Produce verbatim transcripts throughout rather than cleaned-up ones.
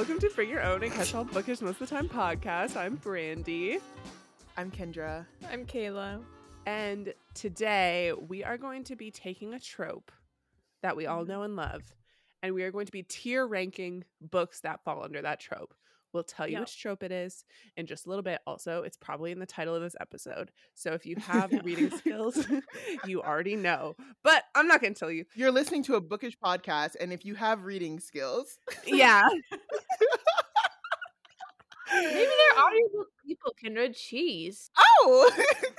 Welcome to Bring Your Own and Catch All Bookish Most of the Time podcast. I'm Brandy. I'm Kendra. I'm Kayla. And today we are going to be taking a trope that we all know and love, and we are going to be tier ranking books that fall under that trope. We'll tell you Yep. which trope it is in just a little bit. Also, it's probably in the title of this episode. So if you have reading skills, you already know. But I'm not going to tell you. You're listening to a bookish podcast, and if you have reading skills, Yeah. Maybe they're audiobook people, Kendra. Cheese. oh,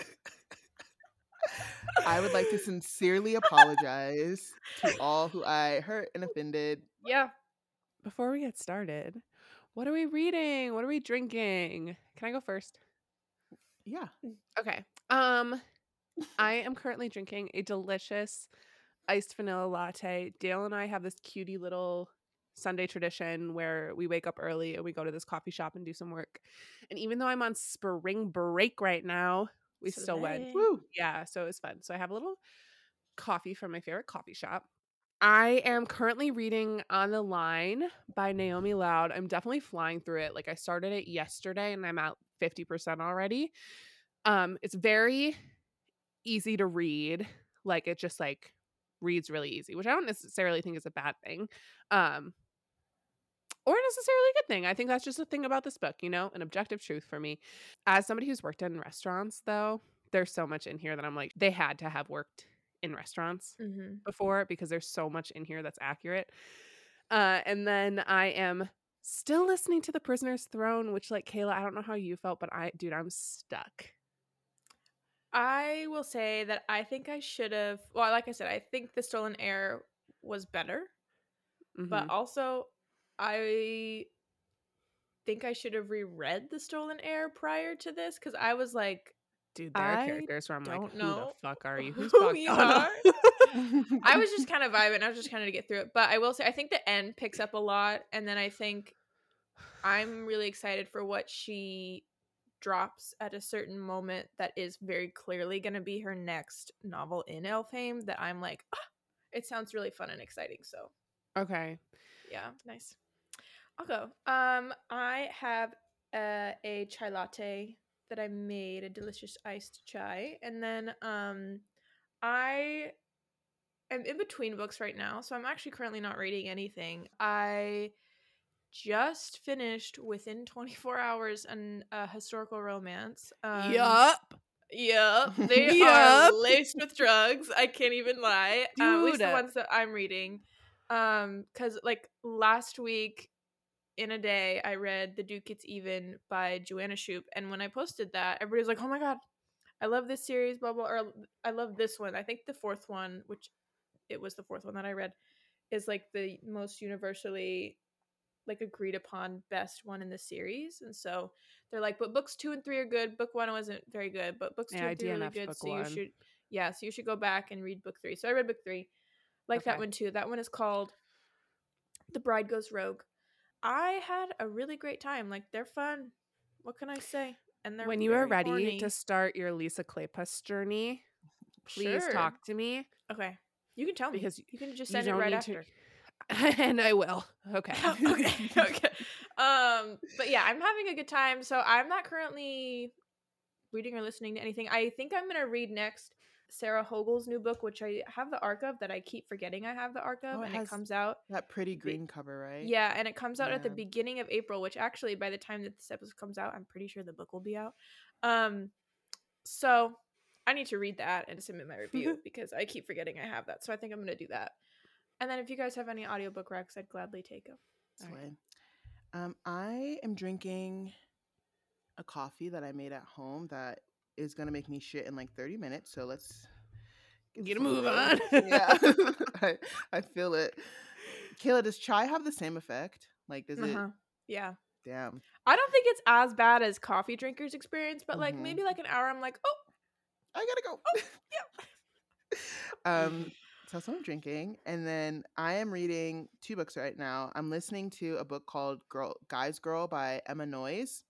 I would like to sincerely apologize to all who I hurt and offended. Yeah. Before we get started, what are we reading? What are we drinking? Can I go first? Yeah. Okay. Um, I am currently drinking a delicious iced vanilla latte. Dale and I have this cutie little Sunday tradition where we wake up early and we go to this coffee shop and do some work. And even though I'm on spring break right now, we So still they- went. Woo. Yeah, so it was fun. So I have a little coffee from my favorite coffee shop. I am currently reading On the Line by Naomi Loud. I'm definitely flying through it. Like, I started it yesterday and I'm at fifty percent already. Um, it's very easy to read. Like, it just like reads really easy, which I don't necessarily think is a bad thing. Um, or necessarily a good thing. I think that's just a thing about this book, you know, an objective truth for me. As somebody who's worked in restaurants, though, there's so much in here that I'm like, they had to have worked in restaurants Mhm. before because there's so much in here that's accurate. Uh, and then I am still listening to The Prisoner's Throne, which, like, Kayla, I don't know how you felt, but I, dude, I'm stuck. I will say that I think I should have. Well, like I said, I think The Stolen Heir was better, but Mhm. also I think I should have reread The Stolen Heir prior to this because I was like, Dude, there are I characters where I'm like, don't who know the fuck are you? Who's who you Bogdana? I was just kind of vibing. I was just kind of to get through it. But I will say, I think the end picks up a lot. And then I think I'm really excited for what she drops at a certain moment that is very clearly going to be her next novel in Elfhame that I'm like, ah, it sounds really fun and exciting. So, Okay. yeah, nice. I'll go. Um, I have uh, a chai latte that I made, a delicious iced chai. And then um, I I'm in between books right now, so I'm actually currently not reading anything. I just finished within twenty-four hours an a historical romance. Um, Yup. Yep, they Yup. are laced with drugs. I can't even lie. Um, at least the Dude. ones that I'm reading. Um, because like last week in a day, I read The Duke Gets Even by Joanna Shoup, and when I posted that, everybody was like, "Oh my god, I love this series." Blah blah. Or I love this one. I think the fourth one, which it was the fourth one that I read, is like the most universally like agreed upon best one in the series. And so they're like, but books two and three are good. Book one wasn't very good, but books Yeah, two I and three are really D N F'd good. book So you one. should, yeah, so you should go back and read book three. So I read book three. Like Okay. that one too. That one is called The Bride Goes Rogue. I had a really great time. Like they're fun. What can I say? And they're When you are very ready horny. to start your Lisa Kleypas journey, please Sure. talk to me. Okay. You can tell me. Because You can just you send it don't right need after. to- and I will. Okay. okay. Okay. Um, but yeah, I'm having a good time. So I'm not currently reading or listening to anything. I think I'm gonna read next Sarah Hogel's new book, which I have the arc of that I keep forgetting I have the arc of, Oh, it and has it comes out. That pretty green cover, right? Yeah, and it comes out at the Yeah. beginning of April, which actually by the time that this episode comes out, I'm pretty sure the book will be out. Um, so I need to read that and submit my review because I keep forgetting I have that. So I think I'm gonna do that. And then if you guys have any audiobook recs, I'd gladly take them. Slay. Um, I am drinking a coffee that I made at home that is gonna make me shit in like thirty minutes. So let's Get a this move over with. on. Yeah, I I feel it. Kayla, does chai have the same effect? Like, does it? Uh-huh. Yeah. Damn. I don't think it's as bad as coffee drinkers experience, but like Mhm. maybe like an hour I'm like, oh, I gotta go. oh, yeah. um, so that's what I'm drinking, and then I am reading two books right now. I'm listening to a book called "Girl Guy's Girl" by Emma Noyes,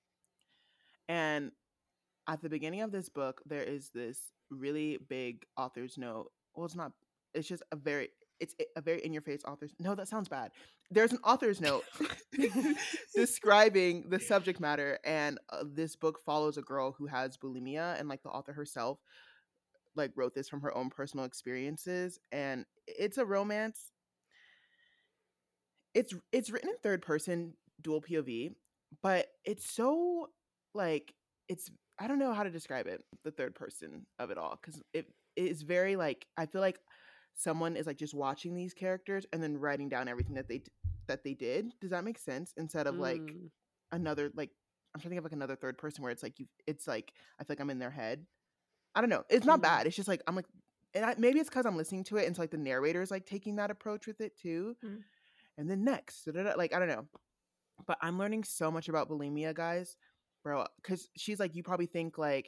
and at the beginning of this book, there is this really big author's note. Well, it's not. It's just a very. it's a very in-your-face author's. No, that sounds bad. There's an author's note describing the subject matter, and uh, this book follows a girl who has bulimia, and like the author herself like wrote this from her own personal experiences, and it's a romance. It's it's written in third person, dual P O V, but it's so like it's I don't know how to describe it, the third person of it all, because it is very like I feel like someone is like just watching these characters and then writing down everything that they d- that they did. Does that make sense? Instead of like Mm. another like I'm trying to think of like another third person where it's like you it's like I feel like I'm in their head. I don't know. It's not Mm. bad. It's just like I'm like and I, maybe it's because I'm listening to it and so like the narrator is like taking that approach with it too. Mm. And then next, da-da-da, like I don't know. But I'm learning so much about bulimia, guys, bro. Because she's like, you probably think like,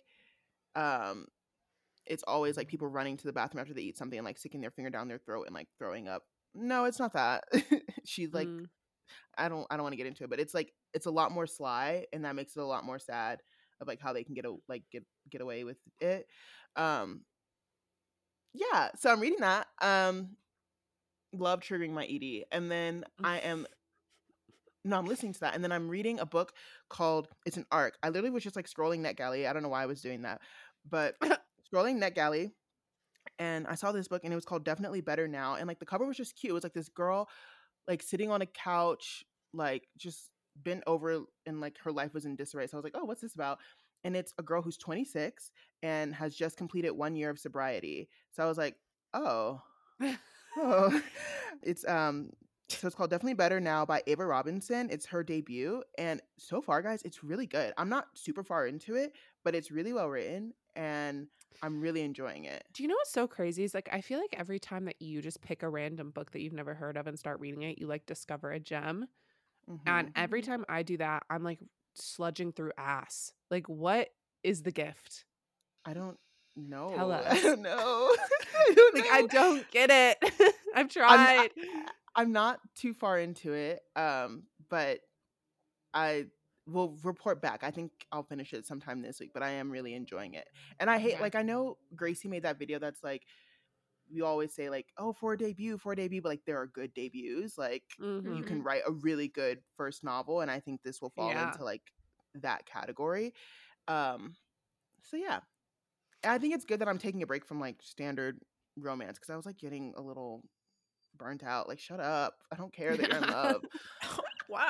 um, it's always like people running to the bathroom after they eat something and like sticking their finger down their throat and like throwing up. No, it's not that. She's like, Mm. I don't, I don't want to get into it, but it's like it's a lot more sly, and that makes it a lot more sad of like how they can get a like get get away with it. Um, yeah. So I'm reading that. Um, love triggering my E D, and then I am no, I'm listening to that. And then I'm reading a book called, it's an arc. I literally was just like scrolling NetGalley. I don't know why I was doing that, but scrolling NetGalley, and I saw this book and it was called Definitely Better Now. And like the cover was just cute. It was like this girl like sitting on a couch, like just bent over, and like her life was in disarray. So I was like, oh, what's this about? And it's a girl who's twenty-six and has just completed one year of sobriety. So I was like, oh, oh, it's um so it's called Definitely Better Now by Ava Robinson. It's her debut, and so far, guys, it's really good. I'm not super far into it, but it's really well written, and I'm really enjoying it. Do you know what's so crazy? Is like I feel like every time that you just pick a random book that you've never heard of and start reading it, you like discover a gem. And hmm every Mhm. time I do that, I'm like sludging through ass. Like, what is the gift? I don't Tell know. I us. don't know. I don't Like, know. I don't get it. I've I'm tried. I'm not too far into it, um, but I will report back. I think I'll finish it sometime this week, but I am really enjoying it. And I hate, Okay. like, I know Gracie made that video that's like, we always say, like, oh, for a debut, for a debut, but like, there are good debuts. Like, Mm-hmm. you can Mhm. write a really good first novel, and I think this will fall Yeah. into like that category. Um, so yeah, I think it's good that I'm taking a break from like standard romance because I was like getting a little burnt out. Like, shut up. I don't care that you're in love. Wow.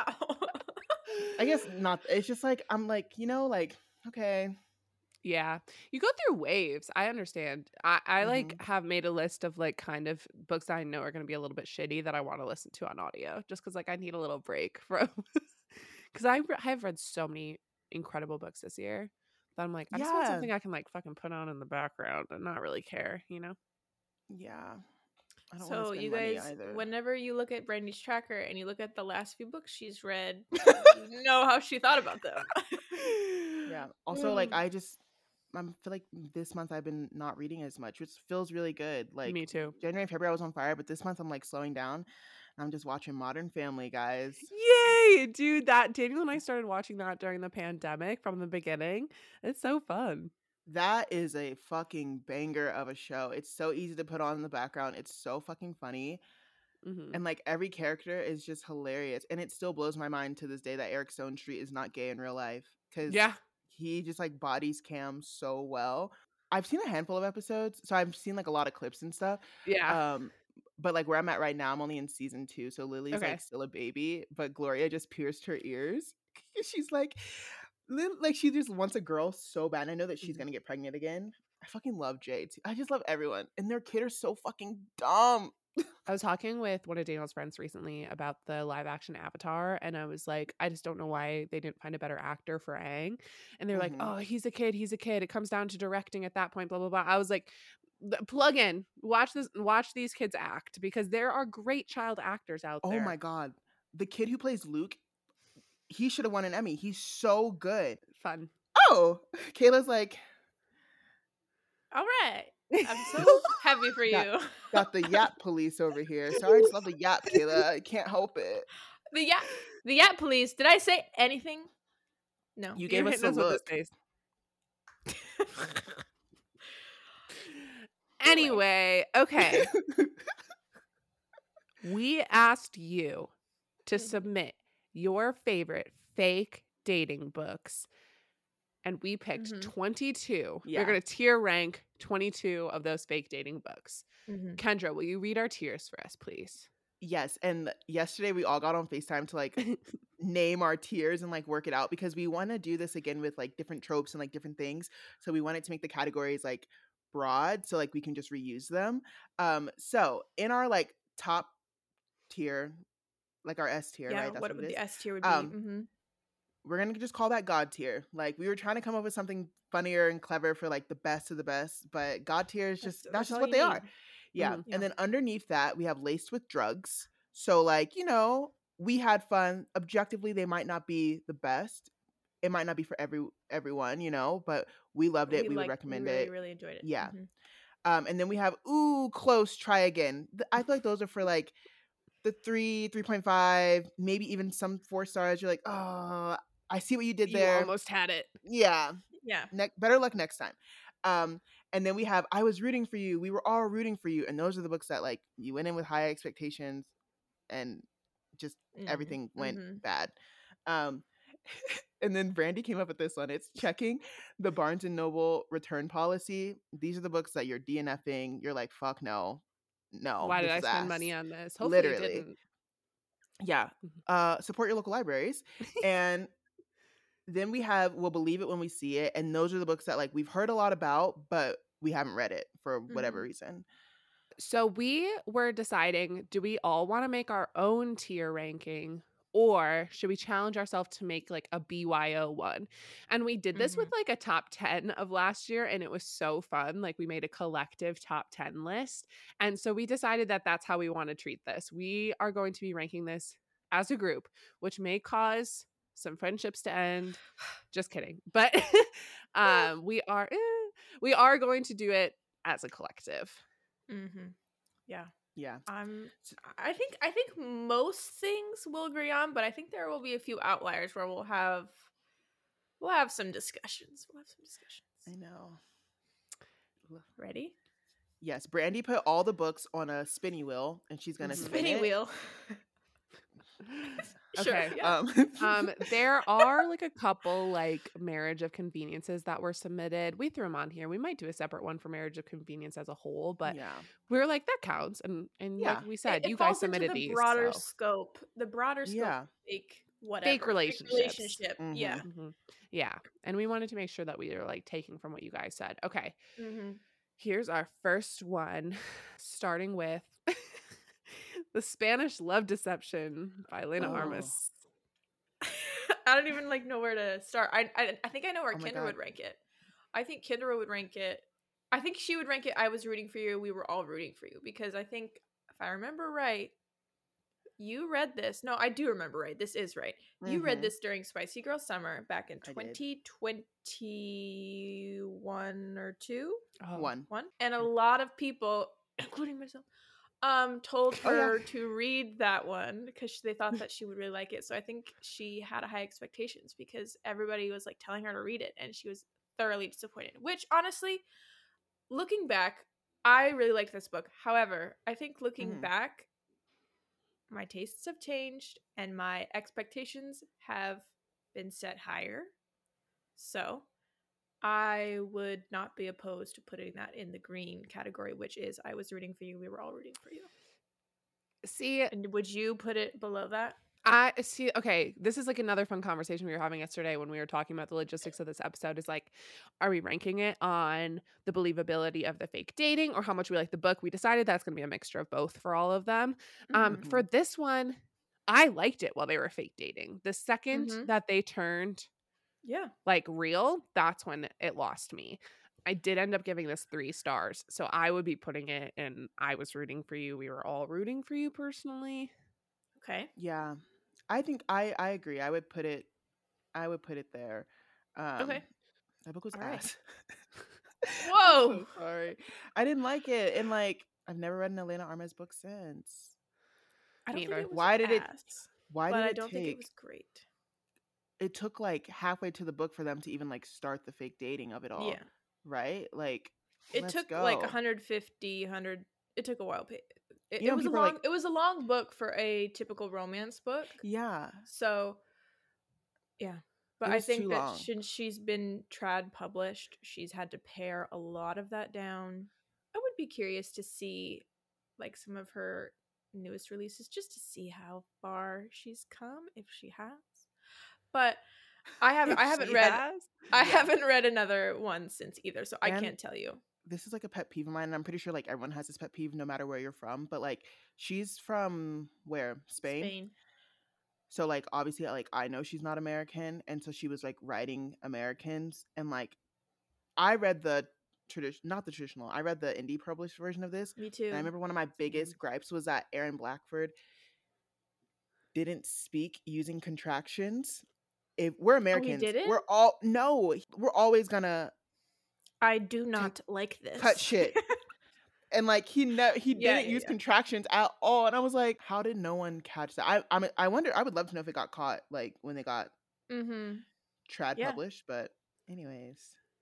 I guess not. It's just like I'm like, you know, like okay. Yeah. You go through waves. I understand. I, I like hmm have made a list of like kind of books that I know are going to be a little bit shitty that I want to listen to on audio just because like I need a little break from because I re- I've read so many incredible books this year that I'm like, I just want Yeah. something I can like fucking put on in the background and not really care, you know? Yeah. I don't want to So spend you money guys, either. whenever you look at Brandy's tracker and you look at the last few books she's read, you know how she thought about them. Yeah. Also, like I just I feel like this month I've been not reading as much, which feels really good. Like Me too. January and February I was on fire, but this month I'm like slowing down. I'm just watching Modern Family, guys. Yay, dude. That Daniel and I started watching that during the pandemic from the beginning. It's so fun. That is a fucking banger of a show. It's so easy to put on in the background. It's so fucking funny. Hmm. And like every character is just hilarious. And it still blows my mind to this day that Eric Stone Street is not gay in real life. Cause Yeah. he just like bodies Cam so well. I've seen a handful of episodes, so I've seen like a lot of clips and stuff. Yeah. Um, but like where I'm at right now, I'm only in season two, so Lily's Okay. like still a baby, but Gloria just pierced her ears. She's like, Lil- like she just wants a girl so bad. And I know that she's Mhm. gonna get pregnant again. I fucking love Jade. too. I just love everyone, and their kid are so fucking dumb. I was talking with one of Daniel's friends recently about the live action Avatar, and I was like, I just don't know why they didn't find a better actor for Aang. And they're like, Mhm. oh, he's a kid, he's a kid. It comes down to directing at that point, blah, blah, blah. I was like, "Th- plug in, watch this, watch these kids act because there are great child actors out Oh there. my god, the kid who plays Luke, he should have won an Emmy. He's so good. Fun. Oh, Kayla's like, All right. I'm so happy for got, you. got the Yap police over here. Sorry, I just love the Yap, Kayla. I can't help it. The Yap, the Yap police. Did I say anything? No. You You're gave us hitting a us with this look. face. Anyway, okay. We asked you to Mhm. submit your favorite fake dating books, and we picked Mhm. twenty-two. We're Yeah. going to tier rank twenty-two of those fake dating books. Mhm. Kendra, will you read our tiers for us, please? Yes. And yesterday we all got on FaceTime to like name our tiers and like work it out because we want to do this again with like different tropes and like different things. So we wanted to make the categories like broad so like we can just reuse them. Um, so in our like top tier, like our S tier, Yeah, right? That's what what it would the is. S tier would be? Um, Mm-hmm. we're gonna just call that God tier. Like we were trying to come up with something funnier and clever for like the best of the best, but God tier is just That's, that's, that's just all what you they need. are. Yeah. Mhm. Yeah. And then underneath that we have laced with drugs. So like, you know, we had fun. Objectively, they might not be the best. It might not be for every everyone, you know, but we loved it. We We would like we recommend really it. really enjoyed it. Yeah. Mhm. Um, and then we have ooh, close, try again. Th- I feel like those are for like the three, three point five, maybe even some four stars. You're like, oh, I see what you did You there. almost had it. Yeah. Yeah. Ne- better luck next time. Um, and then we have I Was Rooting for You. We were all rooting for you. And those are the books that like you went in with high expectations and just Mm. everything went Mhm. bad. Um, and then Brandy came up with this one. It's checking the Barnes and Noble return policy. These are the books that you're DNFing. You're like, fuck no. No, Why did this I is spend ass. money on this? Hopefully Literally. you didn't. Yeah. Mhm. Uh, support your local libraries. And then we have We'll Believe It When We See It. And those are the books that like we've heard a lot about, but we haven't read it for whatever Mhm. reason. So we were deciding, do we all want to make our own tier ranking, or should we challenge ourselves to make like a B Y O one? And we did this with Mhm. like a top ten of last year, and it was so fun. Like we made a collective top ten list. And so we decided that that's how we want to treat this. We are going to be ranking this as a group, which may cause some friendships to end. Just kidding. But um we are eh, we are going to do it as a collective. Mhm. Yeah. Yeah. Um I think I think most things we'll agree on, but I think there will be a few outliers where we'll have we'll have some discussions. We'll have some discussions. I know. Ready? Yes, Brandy put all the books on a spinny wheel and she's gonna Mhm. spin Spinny it. wheel. Sure. Okay. Yeah. Um, Um, there are like a couple like marriage of conveniences that were submitted. We threw them on here. We might do a separate one for marriage of convenience as a whole, but yeah. we were like that counts. And and Yeah. like we It, said, it you guys falls into submitted the these. broader So. scope. The broader scope Yeah. of fake whatever. Fake relationships. relationship. Mhm. Yeah. Mhm. Yeah. And we wanted to make sure that we were like taking from what you guys said. Okay. Mm-hmm. Here's our first one, starting with The Spanish Love Deception by Lena Oh. Armas. I don't even like know where to start. I I, I think I know where Oh my Kendra God. would rank it. I think Kendra would rank it. I think she would rank it. I Was Rooting for You. We were all rooting for you because I think if I remember right, you read this. No, I do remember right. This is right. You read Mhm. this during Spicy Girl Summer back in I did. twenty twenty-one or two. Oh. One. One. And a lot of people, including myself, um, told Oh, yeah. her to read that one because they thought that she would really like it. So I think she had high expectations because everybody was like telling her to read it, and she was thoroughly disappointed. Which honestly, looking back, I really liked this book. However, I think looking Mhm. back, my tastes have changed and my expectations have been set higher. So I would not be opposed to putting that in the green category, which is I Was Rooting for You. We were all rooting for you. See, And would you put it below that? I see. Okay, this is like another fun conversation we were having yesterday when we were talking about the logistics of this episode. Is like, are we ranking it on the believability of the fake dating or how much we like the book? We decided that's going to be a mixture of both for all of them. Um, Mhm. for this one, I liked it while they were fake dating. The 2nd Mhm. that they turned Yeah. like real, that's when it lost me. I did end up giving this three stars, so I would be putting it in I Was Rooting for You. We were all rooting for you personally. Okay. Yeah. I think I I agree. I would put it I would put it there. Um Okay. That book was All right. ass. Whoa. So sorry. I didn't like it. And like I've never read an Elena Armas book since. I don't Me think either. it was Why did it ass, why but did I it don't think it take was great. it took like halfway to the book for them to even like start the fake dating of it all. Yeah. Right? Like It let's took go. like one hundred fifty, one hundred. It took a while. pa- It, You it know, was a people are long like, it was a long book for a typical romance book. yeah, So yeah. But it I was too think that long. since she's been trad published, she's had to pare a lot of that down. I would be curious to see like some of her newest releases just to see how far she's come, if she has. But I haven't I haven't She read has. I Yeah. haven't read another one since either, so I And can't tell you. this is like a pet peeve of mine, and I'm pretty sure like everyone has this pet peeve no matter where you're from. But like, she's from where? Spain. Spain. So like obviously like I know she's not American, and so she was like writing Americans, and like I read the tradition, not the traditional. I read the indie published version of this, Me and too. I remember one of my biggest gripes was that Aaron Blackford didn't speak using contractions. If we're Americans, didn't? we're all no, we're always gonna I do not like this. cut shit. And like he ne- he Yeah, didn't yeah, use yeah. contractions at all, and I was like, how did no one catch that? I I mean, I wonder. I would love to know if it got caught like when they got Mm-hmm. trad Yeah. published. But anyways,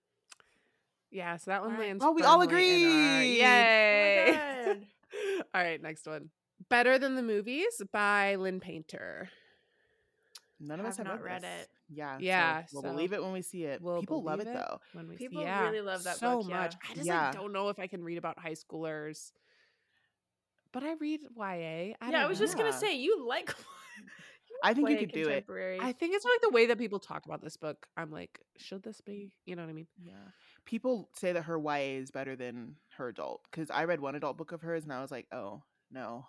Yeah, so that one All right. lands. oh, we all firmly in our- agreed. Yay! Oh my god. All right, next one. Better Than the Movies by Lynn Painter. None of us Have have not read, read this. it. Yeah, Yeah, so we'll so believe it when we see it. We'll People love it, believe though. when we People see, yeah, really love that so book, yeah. much. I just Yeah. like don't know if I can read about high schoolers, but I read Y A. I yeah, don't I was know. just gonna Yeah. say you like. you I think you play could do it. contemporary. I think it's like the way that people talk about this book. I'm like, should this be? You know what I mean? Yeah, people say that her Y A is better than her adult because I read one adult book of hers and I was like, oh no.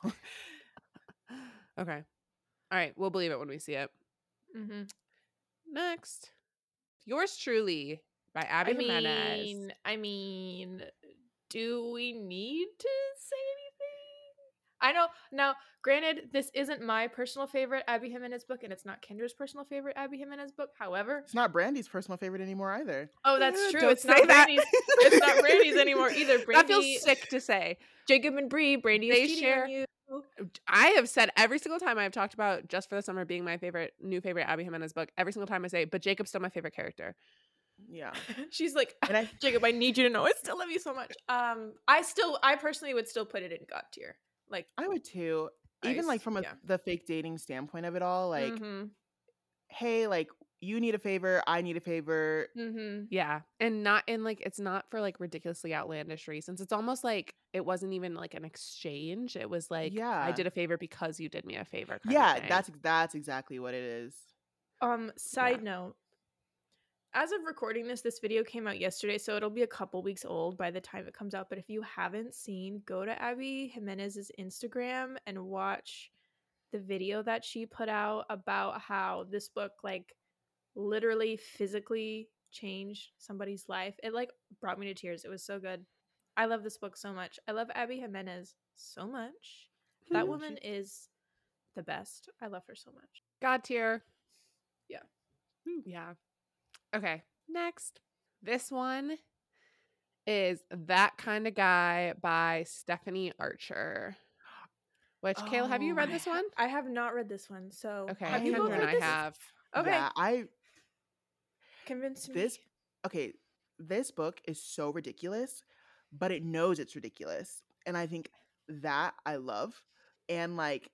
Okay. All right, we'll believe it when we see it. Mm-hmm. Next, Yours Truly by Abby I Jimenez. mean, I mean, do we need to say anything? I know. Now, granted, this isn't my personal favorite Abby Jimenez book, and it's not Kendra's personal favorite Abby Jimenez book. However, It's not Brandy's personal favorite anymore either. oh, that's Uh, true. don't It's say not that. Brandy's. It's not Brandy's anymore either. That Brandy, feels sick to say. Jacob and Bree. Brandy They is cheating share- on you. I have said every single time I've talked about Just for the Summer being my favorite, new favorite Abby Jimenez book, every single time I say, but Jacob's still my favorite character. Yeah. She's like, And I Jacob, I need you to know I still love you so much. Um, I still, I personally would still put it in God tier. Like, I would too. I Even like s- from a, yeah. the fake dating standpoint of it all, like, mm-hmm, hey, like you need a favor, I need a favor. mm-hmm. Yeah. And not in like, it's not for like ridiculously outlandish reasons. It's almost like it wasn't even like an exchange. It was like, I Yeah. did a favor because you did me a favor. kind of Yeah, thing. that's that's exactly what it is. Um, side note, as of recording this, this video came out yesterday, so it'll be a couple weeks old by the time it comes out. But if you haven't seen, go to Abby Jimenez's Instagram and watch the video that she put out about how this book like literally physically changed somebody's life. It like brought me to tears. It was so good. I love this book so much. I love Abby Jimenez so much. That Mhm. woman is the best. I love her so much. God tier. Yeah. Yeah. Okay. Next. This one is That Kind of Guy by Stephanie Archer. Which, Kayla, have you Oh, read I this ha- one? I have not read this one. So Okay. Have have you you both Kendra and read I this? have. Okay. Yeah, I Convince me. this okay, this book is so ridiculous, but it knows it's ridiculous. And I think that I love. And like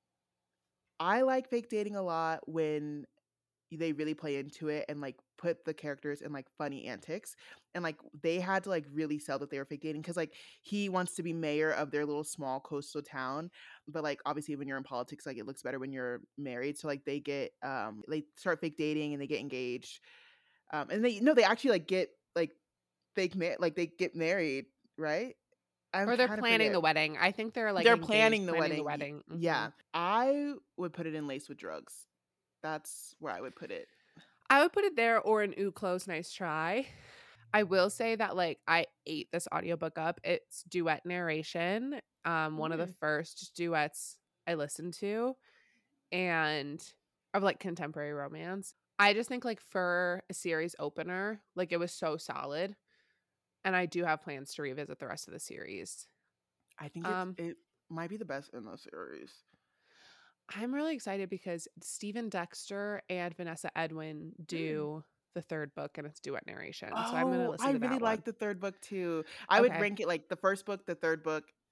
I like fake dating a lot when they really play into it and like put the characters in like funny antics, and like they had to like really sell that they were fake dating because like he wants to be mayor of their little small coastal town, but like obviously when you're in politics like it looks better when you're married, so like they get um they start fake dating and they get engaged, um and they no they actually like get like fake mar- like they get married, right? I'm Or they're trying to planning the forget. wedding. I think they're like They're engaged, planning the planning wedding. the wedding. y- Yeah, Mhm. I would put it in Laced with Drugs. That's where I would put it. I would put it there or an ooh, close, nice try. I will say that like I ate this audiobook up. It's duet narration. Um, one of the Mm. first duets I listened to, and of like contemporary romance. I just think like for a series opener, like it was so solid. And I do have plans to revisit the rest of the series. I think it's, Um, it might be the best in the series. I'm really excited because Stephen Dexter and Vanessa Edwin do the third book and it's duet narration. So I'm going to Oh, listen I to really that like one. the third book too. I would Okay. rank it like the first book, the third book,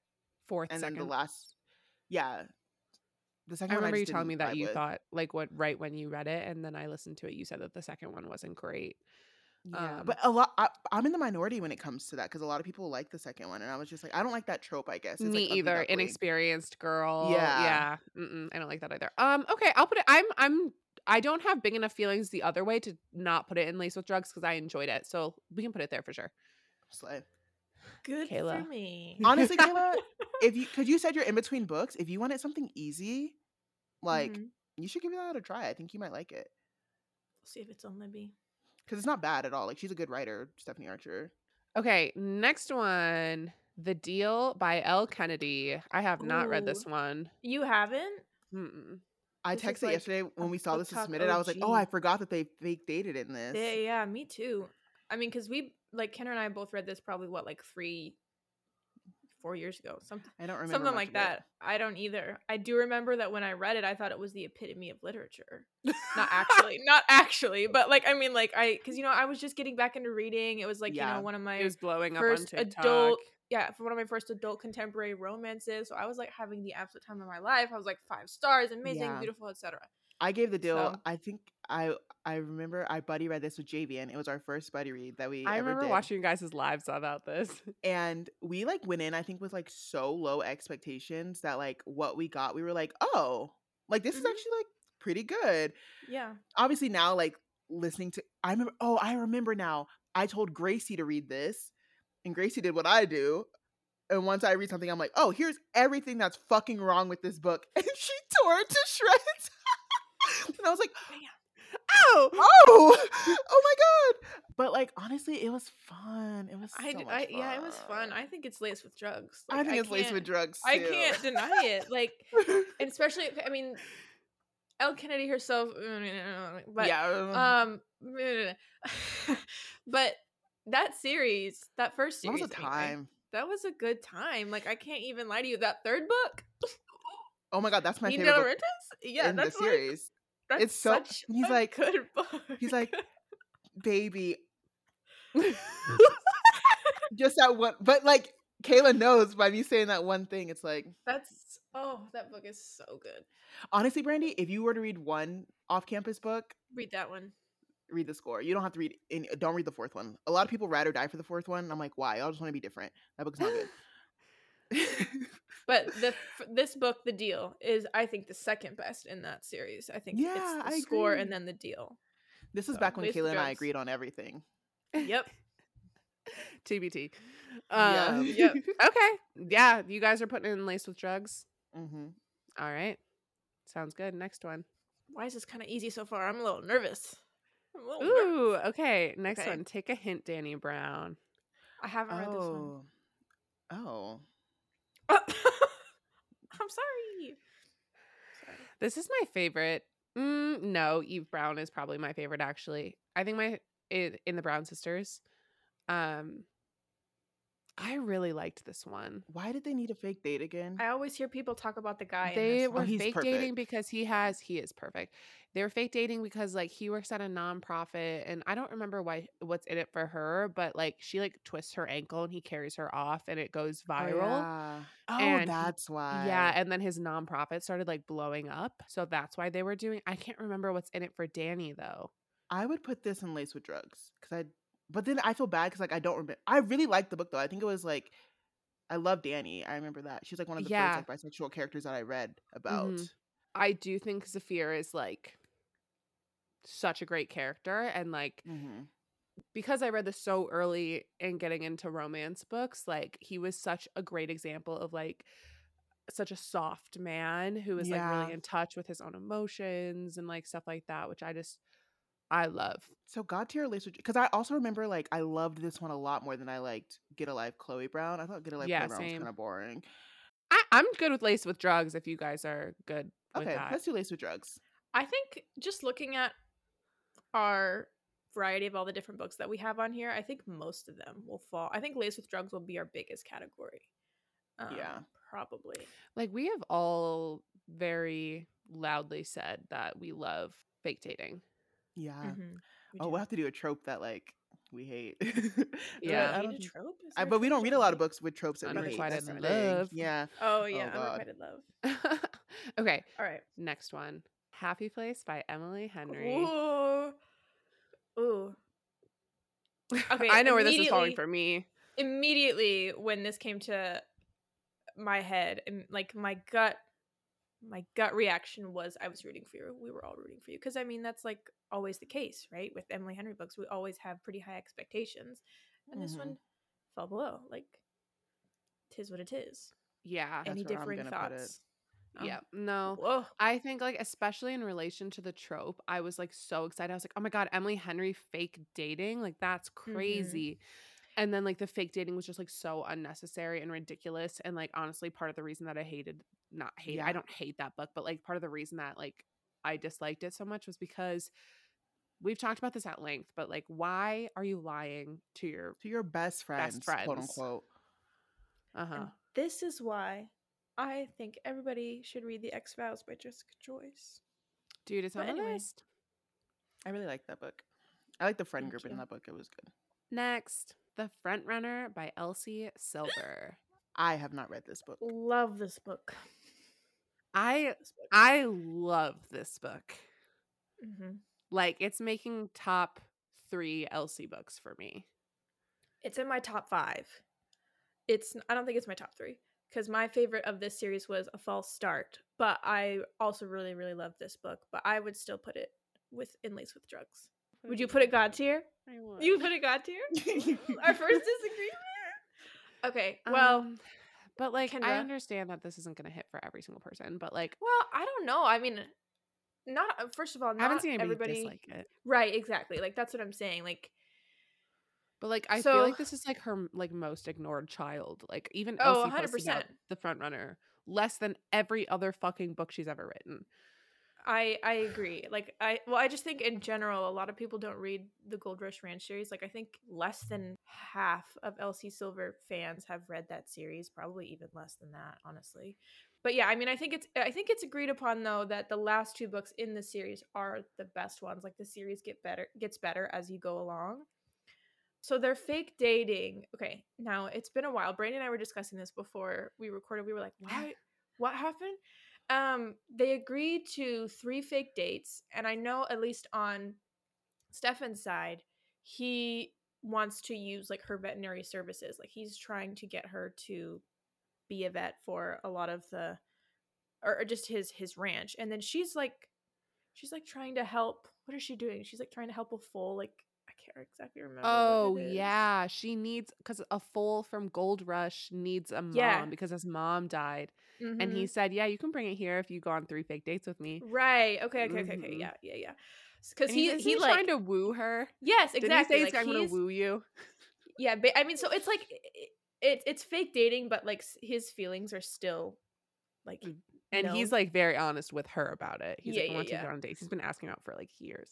Fourth, and then the second. last, yeah, the second I one I remember you just telling didn't me that vibe you with. thought like what right when you read it, and then I listened to it. You said that the second one wasn't great. Yeah, Um, but a lot. I, I'm in the minority when it comes to that because a lot of people like the second one, and I was just like, I don't like that trope. I guess it's me like ugly either. duckling. Inexperienced girl. Yeah, Yeah. Mm-mm, I don't like that either. Um. Okay. I'll put it. I'm. I'm. I don't have big enough feelings the other way to not put it in Lace with Drugs because I enjoyed it. So we can put it there for sure. slay. Good for Kayla. me. Honestly, Kayla, if you because you said you're in between books, if you wanted something easy, like Mhm. you should give that a try. I think you might like it We'll see if it's on Libby. because it's not bad at all. Like she's a good writer, Stephanie Archer. Okay. Next one. The Deal by Elle Kennedy. I have not read this Ooh. one. You haven't? Mm-mm. I This is texted like yesterday a when we saw book this was talk submitted. I was like, oh, O G. I forgot that they fake dated in this. Yeah, yeah, me too. I mean, because we like Kenner and I both read this probably what like three, four years ago, something, I don't remember something much like of that. I don't either. I do remember that when I read it, I thought it was the epitome of literature. it. Not actually, not actually, but like I mean, like I, because you know, I was just getting back into reading. It was like you Yeah. know one of It my was blowing up on first TikTok. adult, yeah, for one of my first adult contemporary romances. So I was like having the absolute time of my life. I was like five stars, amazing, Yeah. beautiful, et cetera. I gave the deal. So I think I I remember I buddy read this with Javian. It was our first buddy read that we I ever remember did. watching you guys' lives about this. And we like went in, I think, with like so low expectations that like what we got, we were like, oh, like this is Mhm. actually like pretty good. yeah, Obviously now like listening to I remember oh, I remember now. I told Gracie to read this, and Gracie did what I do. And once I read something, I'm like, oh, here's everything that's fucking wrong with this book. And she tore it to shreds. And I was like, Oh, oh, oh my god. But like honestly, it was fun. It was I, so d- much I fun. yeah, it was fun. I think it's laced with drugs. I Like, think it's laced with can't- drugs I too. can't deny it. Like, and especially, I mean, Elle Kennedy herself, but yeah. um, but that series, that first That was series, a anyway, time. that was a good time. Like, I can't even lie to you. That third book, Oh my god, that's my Nina favorite De book Laurentiis, yeah, in the that's like series. that's It's so such he's a like good book. he's like, baby, just that one. But like Kayla knows by me saying that one thing, it's like That's oh, that book is so good. honestly, Brandy, if you were to read one off-campus book, Read that one. read The Score. You don't have to read any. Don't read the fourth one. A lot of people ride or die for the fourth one. And I'm like, why? I just want to be different. That book's not good. But the f- this book, The Deal, is I think the second best in that series. I think Yeah, it's the I Score agree. and then The Deal. This is So, back when Laced with Kayla and I Drugs. agreed on everything. Yep. T B T. Yeah. Um, Yep. okay. Yeah, you guys are putting it in Lace with Drugs. Mm-hmm. All right. Sounds good. Next one. Why is this kind of easy so far? I'm a little nervous. I'm a little Ooh, nervous. okay. Next Okay. one. Take a hint, Danny Brown. I haven't read this one. Oh. Oh. I'm sorry. Sorry. This is my favorite. Mm, no, Eve Brown is probably my favorite. Actually, I think my in, in the Brown sisters. Um, I really liked this one. Why did they need a fake date again? I always hear people talk about the guy. in They this were one. he's fake perfect. dating because he has he is perfect. They were fake dating because like he works at a nonprofit, and I don't remember why what's in it for her, but like she like twists her ankle and he carries her off and it goes viral. Oh, yeah. Oh, And he- that's why. Yeah, and then his nonprofit started like blowing up, so that's why they were doing. I can't remember what's in it for Danny though. I would put this in Lace with Drugs because I. But then I feel bad because like I don't remember. I really liked the book though. I think it was like. I love Danny. I remember that. She's like one of the Yeah. first like bisexual characters that I read about. Mhm. I do think Zafir is like such a great character, and like Mm-hmm. because I read this so early in getting into romance books, like he was such a great example of like such a soft man who was like Yeah. really in touch with his own emotions and like stuff like that, which I just I love. So God tier Lace with because I also remember like I loved this one a lot more than I liked Get a Life Chloe Brown. I thought Get a Life Yeah, Chloe Brown was same. kind of boring. I, I'm good with Lace with Drugs if you guys are good with Okay, that. let's do Lace with Drugs. I think just looking at our variety of all the different books that we have on here, I think most of them will fall. I think Lace with Drugs will be our biggest category. Um, Yeah. Probably. Like we have all very loudly said that we love fake dating. Yeah. Mhm. We Oh, do. we'll have to do a trope that like we hate. Yeah. But I hate don't a think, trope? Is I, there a but we trope don't we read a lot of hate? books with tropes that we hate. Unrequited That's the thing. love. Yeah. Oh Oh yeah, God. unrequited love. Okay, All right. next one. Happy Place by Emily Henry. Ooh. Ooh. Okay, I know where this is falling immediately- for me. Immediately when this came to my head, and like my gut my gut reaction was I was rooting for you. We were all rooting for you. Because I mean that's like always the case, right? With Emily Henry books, we always have pretty high expectations. And this Mhm. one fell below. Like tis what it is. Yeah. That's Any where I'm differing gonna put it. thoughts? Oh. Yeah. No. Whoa. I think like especially in relation to the trope, I was like so excited. I was like, "Oh my god, Emily Henry fake dating? Like that's crazy." And then like the fake dating was just like so unnecessary and ridiculous, and like honestly part of the reason that I hated not hate I Yeah. don't hate that book, but like part of the reason that like I disliked it so much was because we've talked about this at length, but like why are you lying to your To your best friends, friends. quote unquote. uh-huh. And this is why I think everybody should read The X-Files by Jessica Joyce. Dude, it's But on the anyway. list. I really like that book. I like the friend Thank group you. in that book. It was good. Next, The Front Runner by Elsie Silver. I have not read this book. Love this book. I This book. I love this book. Mhm. Like it's making top three Elsie books for me. It's in my top five. It's I don't think it's my top three because my favorite of this series was A False Start, but I also really really love this book. But I would still put it with In Lace with Drugs. Would you put it God tier? I would. You put it God tier? Our first disagreement. Okay, well, Um, but like I Kendra. understand that this isn't going to hit for every single person, but like well, I don't know. I mean, not uh, first of all, I haven't not seen anybody everybody. dislike it. Right, exactly. Like that's what I'm saying. Like, But like I So- feel like this is like her like most ignored child. Like even Oh, Elsie one hundred posted about percent. The Front Runner less than every other fucking book she's ever written. I I agree. Like I well, I just think in general, a lot of people don't read the Gold Rush Ranch series. Like I think less than half of Elsie Silver fans have read that series. Probably even less than that, honestly. But yeah, I mean, I think it's I think it's agreed upon though that the last two books in the series are the best ones. Like the series get better gets better as you go along. So they're fake dating. Okay, now it's been a while. Brandon and I were discussing this before we recorded. We were like, why? What happened? Um, they agreed to three fake dates, and I know at least on Stefan's side, he wants to use like her veterinary services. Like he's trying to get her to be a vet for a lot of the, or, or just his his ranch. And then she's like, she's like trying to help. What is she doing? She's like trying to help a foal. Like I can't exactly remember. Oh what it is. yeah, she needs because a foal from Gold Rush needs a mom Yeah. because his mom died, and Mhm. he said, "Yeah, you can bring it here if you go on three fake dates with me." Right. Okay. Okay. Okay. Okay. Mhm. Yeah. Yeah. Yeah. Because And he he's, he, he like trying to woo her. yes Did exactly he say like he's I'm gonna he's woo you? yeah. But, I mean, so it's like it, it's it's fake dating, but like s- his feelings are still like And he's known. like very honest with her about it. He's Yeah, like, I yeah, want to take yeah. her on dates. He's been asking her out for like years.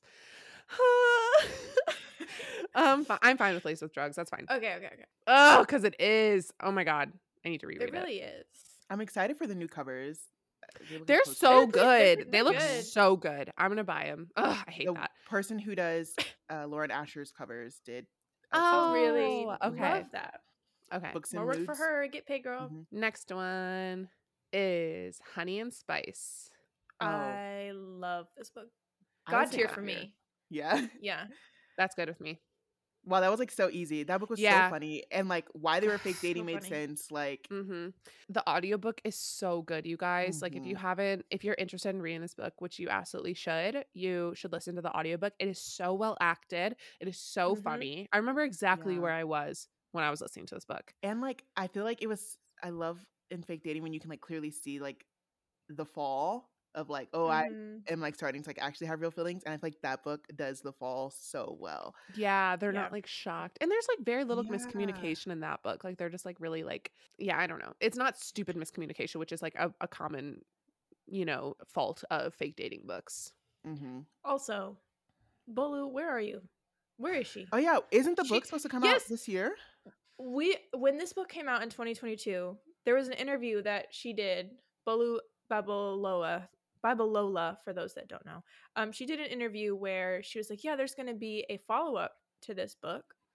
um, fi- I'm fine with Lace with Drugs. That's fine. Okay. Okay. Okay. Oh, because it is. Oh my god, I need to reread It it. really is. I'm excited for the new covers. They look They're close so They're good. They're good. pre- They they're look good. so good. I'm gonna buy them. Ugh, I hate The that. person who does uh, Lauren Asher's covers did. Oh, Oh, really? okay. Love that. Okay. Books More and work Moods. for her. Get paid, girl. Mhm. Next one is Honey and Spice. Oh, I love this book. I God was tier like, for yeah. me. Yeah. Yeah. That's good with me. Wow, that was like so easy. That book was Yeah. so funny. And like why they were fake So dating made funny. sense. Like Mm-hmm. The audiobook is so good, you guys. Like if you Mhm. haven't, if you're interested in reading this book, which you absolutely should, you should listen to the audiobook. It is so well acted. It is so Mhm. funny. I remember exactly Yeah. where I was when I was listening to this book. and like I feel like it was I love in fake dating when you can like clearly see like the fall of like, oh, I Mhm. am like starting to like actually have real feelings. And I feel like that book does the fall so well. Yeah, they're Yeah. not like shocked. And there's like very little Yeah. miscommunication in that book. Like they're just like really like, yeah, I don't know. It's not stupid miscommunication, which is like a, a common, you know, fault of fake dating books. hmm Also, Bolu, where are you? Where is she? Oh yeah, isn't the She- book supposed to come yes. out this year? We when this book came out in twenty twenty-two, there was an interview that she did, Bolu Babalola, Babalola for those that don't know. Um she did an interview where she was like, "Yeah, there's going to be a follow-up to this book."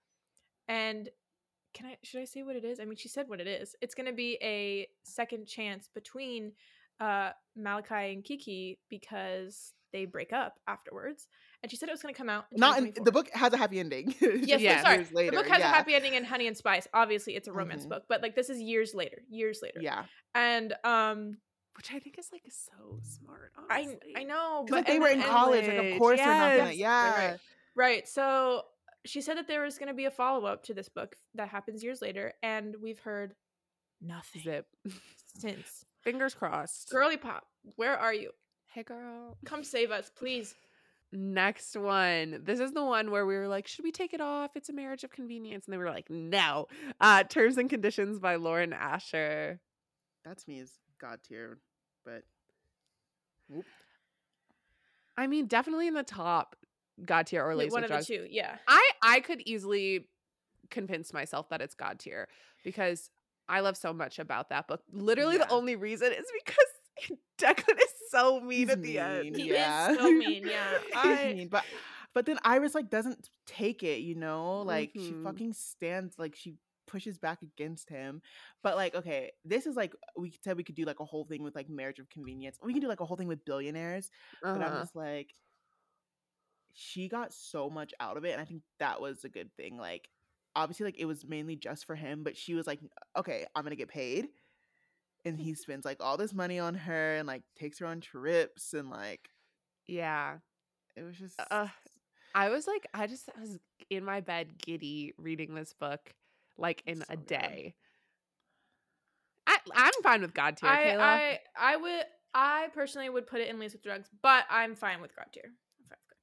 and can I should I say what it is? I mean, she said what it is. It's going to be a second chance between uh, Malachi and Kiki because they break up afterwards. And she said it was going to come out in Not in twenty twenty-four. the book has a happy ending. It's Yes, just Yeah. I'm sorry. years later. The book has yeah. a happy ending in Honey and Spice. Obviously, it's a romance Mhm. book, but like this is years later, years later. Yeah. And um, Which I think is like so smart. I Honestly. I know, Because but like they and were then- in and- college, like of college, course they're not gonna. yes. Yeah. Right, right. Right. So she said that there was going to be a follow up to this book that happens years later, and we've heard nothing Zip. since. Fingers crossed. Girly Pop, where are you? Hey, girl. Come save us, please. Next one. This is the one where we were like, should we take it off? It's a marriage of convenience. And they were like, no. Uh, Terms and Conditions by Lauren Asher. That's me as God tier, but whoop. I mean, definitely in the top God tier or Yeah, Lace one with of Drugs. the two, yeah. I I could easily convince myself that it's God tier because I love so much about that book. Literally, Yeah. the only reason is because Declan is so mean He's at the end. mean, He yeah. is so mean, yeah. He's I mean, but but then Iris like doesn't take it, you know? Like she Mhm. fucking stands, like she pushes back against him. But like, okay, this is like we said we could do like a whole thing with like marriage of convenience. We can do like a whole thing with billionaires. But I'm Uh-huh. just like, she got so much out of it, and I think that was a good thing. Like, obviously, like it was mainly just for him, but she was like, okay, I'm gonna get paid. And he spends like all this money on her and like takes her on trips and like Yeah. it was just Uh, I was like, I just I was in my bed giddy reading this book like in It's a so good. day. I I'm fine with God tier, I, Kayla. I I would I personally would put it in Lace with Drugs, but I'm fine with God tier. I'm fine with God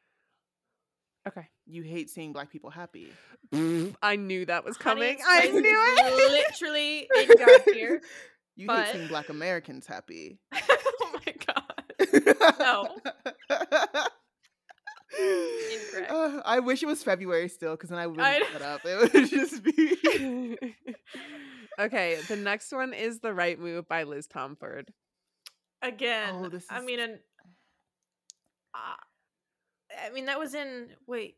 tier. Okay. you hate seeing black people happy. I knew that was Honey coming. and I Spice knew is it. literally in God tier. You But- hate seeing black Americans happy. Oh my god. No. Incorrect. Uh, I wish it was February still, because then I I wouldn't know. shut up. It would just be. Okay, the next one is The Right Move by Liz Tomford. Again, Oh, this I is- mean, an, uh, I mean that was in wait.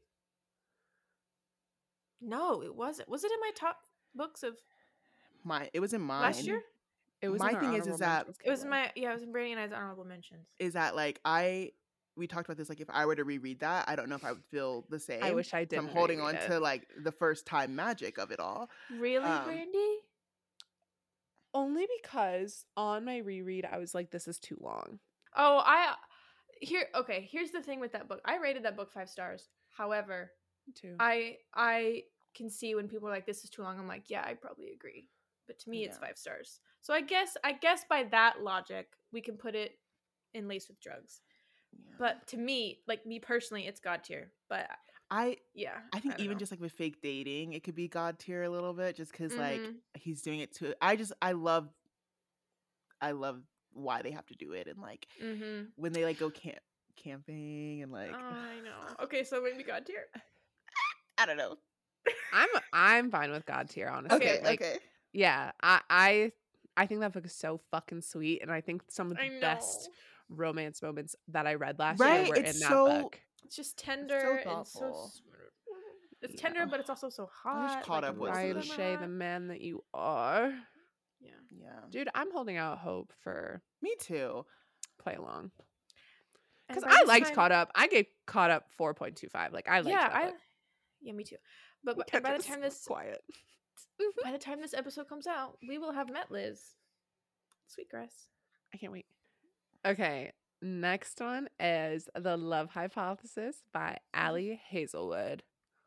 No, it wasn't. Was it in my top books of My, it was in mine. last year? It was My in our thing is- honorable is that- mentions, It was Kayla. in my yeah. It was in Brady and I's honorable mentions. Is that like I? We talked about this. Like, if I were to reread that, I don't know if I would feel the same. I wish I So didn't. I'm holding reread on it. to like the first time magic of it all. Really, Um, Brandy? Only because on my reread I was like, this is too long. Oh, I here. Okay, here's the thing with that book. I rated that book five stars. However, Too. I I can see when people are like, "This is too long." I'm like, "Yeah, I probably agree." But to me, it's Yeah. five stars. So I guess I guess by that logic, we can put it in Lace with Drugs. Yeah. But to me, like me personally, it's God tier. But I yeah, I think don't even know. just like with fake dating, it could be God tier a little bit, just because like Mhm. he's doing it to. I just I love, I love why they have to do it, and like Mhm. when they like go camp camping and like Oh, I know. Okay, so maybe God tier. I don't know. I'm I'm fine with God tier, honestly. Okay, Like, okay. yeah, I I I think that book is so fucking sweet, and I think some of I the know. best romance moments that I read last Right, year were it's in that so- book. It's just tender and so. thoughtful. s- It's Yeah. tender, but it's also so hot. caught like, up with both of Ryan them are Shay, Shay, the hot. man that you are, Yeah. Yeah, dude. I'm holding out hope for me too. Play Along And because by I this liked time- Caught Up. I gave Caught Up four point two five. Like I liked yeah, that I. book. Yeah, me too. But, but Kendra by the was time this quiet. by the time this episode comes out, we will have met Liz. Sweetgrass. I can't wait. Okay, next one is The Love Hypothesis by Allie Hazelwood.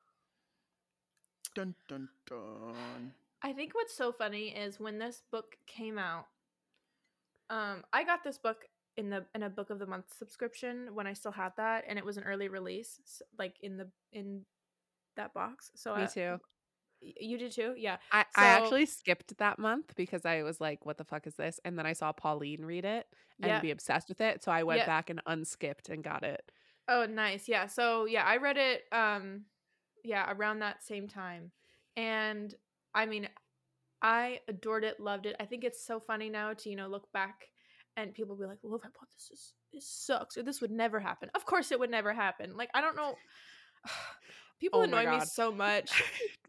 Dun dun dun. I think what's so funny is when this book came out, um, I got this book in the in a book of the month subscription when I still had that, and it was an early release, s- like in the in that box. So Me I, too. y- you did too, yeah. I, I So- actually skipped that month because I was like, what the fuck is this? And then I saw Pauline read it and Yeah. be obsessed with it. So I went Yeah. back and unskipped and got it. Oh, nice. Yeah. So yeah, I read it um yeah, around that same time. And I mean, I adored it, loved it. I think it's so funny now to, you know, look back and people be like, Love Hypothesis, this sucks, or this would never happen. Of course it would never happen. Like, I don't know. People Oh my annoy me God. so much.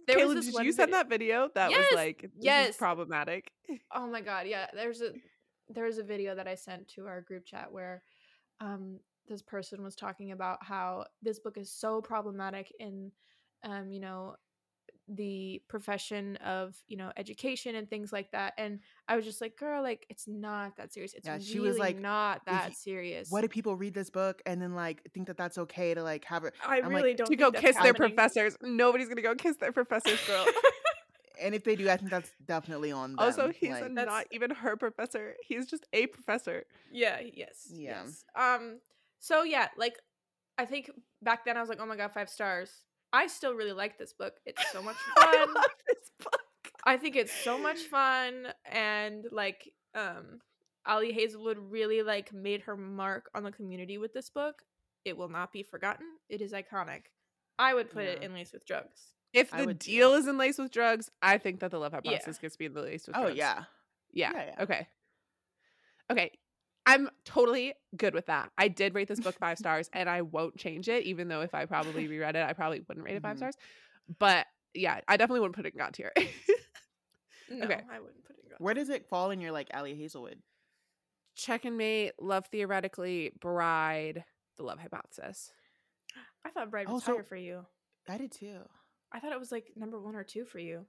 there was Kayla, this did one you send video- that video? That was Yes, like, this yes. is problematic. Oh my god, yeah. There's a there's a video that I sent to our group chat where um this person was talking about how this book is so problematic in um, you know, the profession of, you know, education and things like that. And I was just like, girl, like it's not that serious. It's Yeah, really she was like, not if that you- serious. What do people read this book and then like think that that's okay to like have it? I I'm really like, don't To think go that's kiss their happening. professors. Nobody's gonna go kiss their professors, girl. and if they do, I think that's definitely on them. Also, he's like, a That's- not even her professor. He's just a professor. Yeah, yes. Yeah. Yes. Um so yeah, like I think back then I was like, "Oh my god, five stars." I still really like this book. It's so much I fun. love this book. I think it's so much fun, and like um Ali Hazelwood really like made her mark on the community with this book. It will not be forgotten. It is iconic. I would put it Yeah. in Laced with Drugs. If I the would too. deal is in Laced with Drugs, I think that the Love Yeah. Hypothesis gets to be in the Laced with Oh Drugs. yeah. Yeah. Yeah, yeah. Okay. Okay. I'm totally good with that. I did rate this book five stars and I won't change it, even though if I probably reread it, I probably wouldn't rate it five Mhm. stars. But yeah, I definitely wouldn't put it in God tier. No, Okay. I wouldn't put it in God Where tier. does it fall in your like Ali Hazelwood? Check and Mate, Love Theoretically, Bride, The Love Hypothesis. I thought Bride Oh, was so- higher for you. I did too. I thought it was like number one or two for you.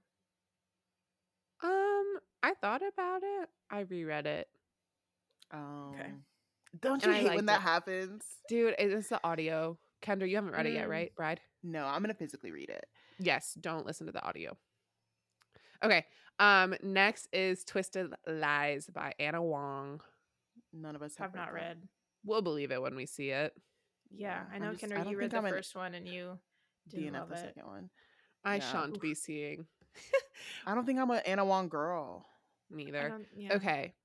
Um, I thought about it. I reread it. Um, Okay. Don't And you I hate when liked that it. happens? Dude, it's the audio. Kendra, you haven't read it yet, Mm. right? Bride? No, I'm gonna physically read it. Yes, don't listen to the audio. Okay. Um, next is Twisted Lies by Anna Wong. None of us have, Have not that. read. We'll believe it when we see it. Yeah, Yeah, I I'm know, just- I Kendra, don't you read think the I'm an first one and you didn't D N F love the it. second one. I Yeah. shan't Oof. be seeing I don't think I'm an Anna Wong girl. I neither. don't, yeah. Okay.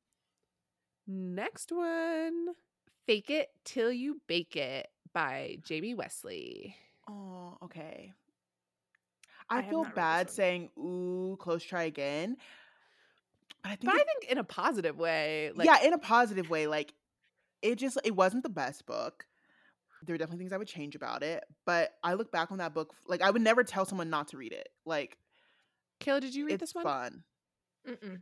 Next one, Fake It Till You Bake It by Jamie Wesley. Oh, okay. I I have feel not read this bad one. saying "ooh, close try again," but I think, But I it- think in a positive way. Like, yeah, in a positive way. Like it just it wasn't the best book. There are definitely things I would change about it, but I look back on that book like I would never tell someone not to read it. Like Kayla, did you read it's this one? fun. Mm-mm.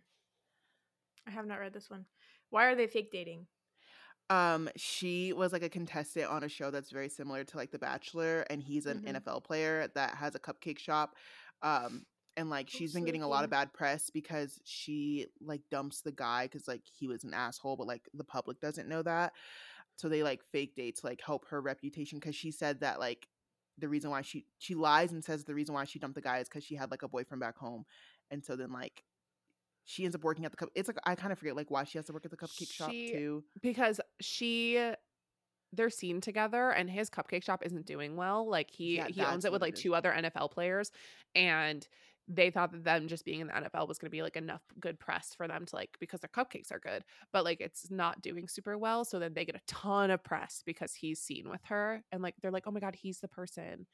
I have not read this one. Why are they fake dating? Um, she was like a contestant on a show that's very similar to like The Bachelor, and he's an Mhm. N F L player that has a cupcake shop. Um, and like she's been so getting a lot of cute. bad press because she like dumps the guy because like he was an asshole, but like the public doesn't know that. So they like fake date to like help her reputation because she said that like the reason why she she lies and says the reason why she dumped the guy is because she had like a boyfriend back home, and so then like she ends up working at the cup. It's like I kind of forget like why she has to work at the cupcake shop She- too. Because she they're seen together and his cupcake shop isn't doing well. Like he Yeah, he owns that's it with what it like is. two other N F L players, and they thought that them just being in the N F L was going to be like enough good press for them to like, because their cupcakes are good, but like it's not doing super well. So then they get a ton of press because he's seen with her, and like they're like, oh my god, he's the person.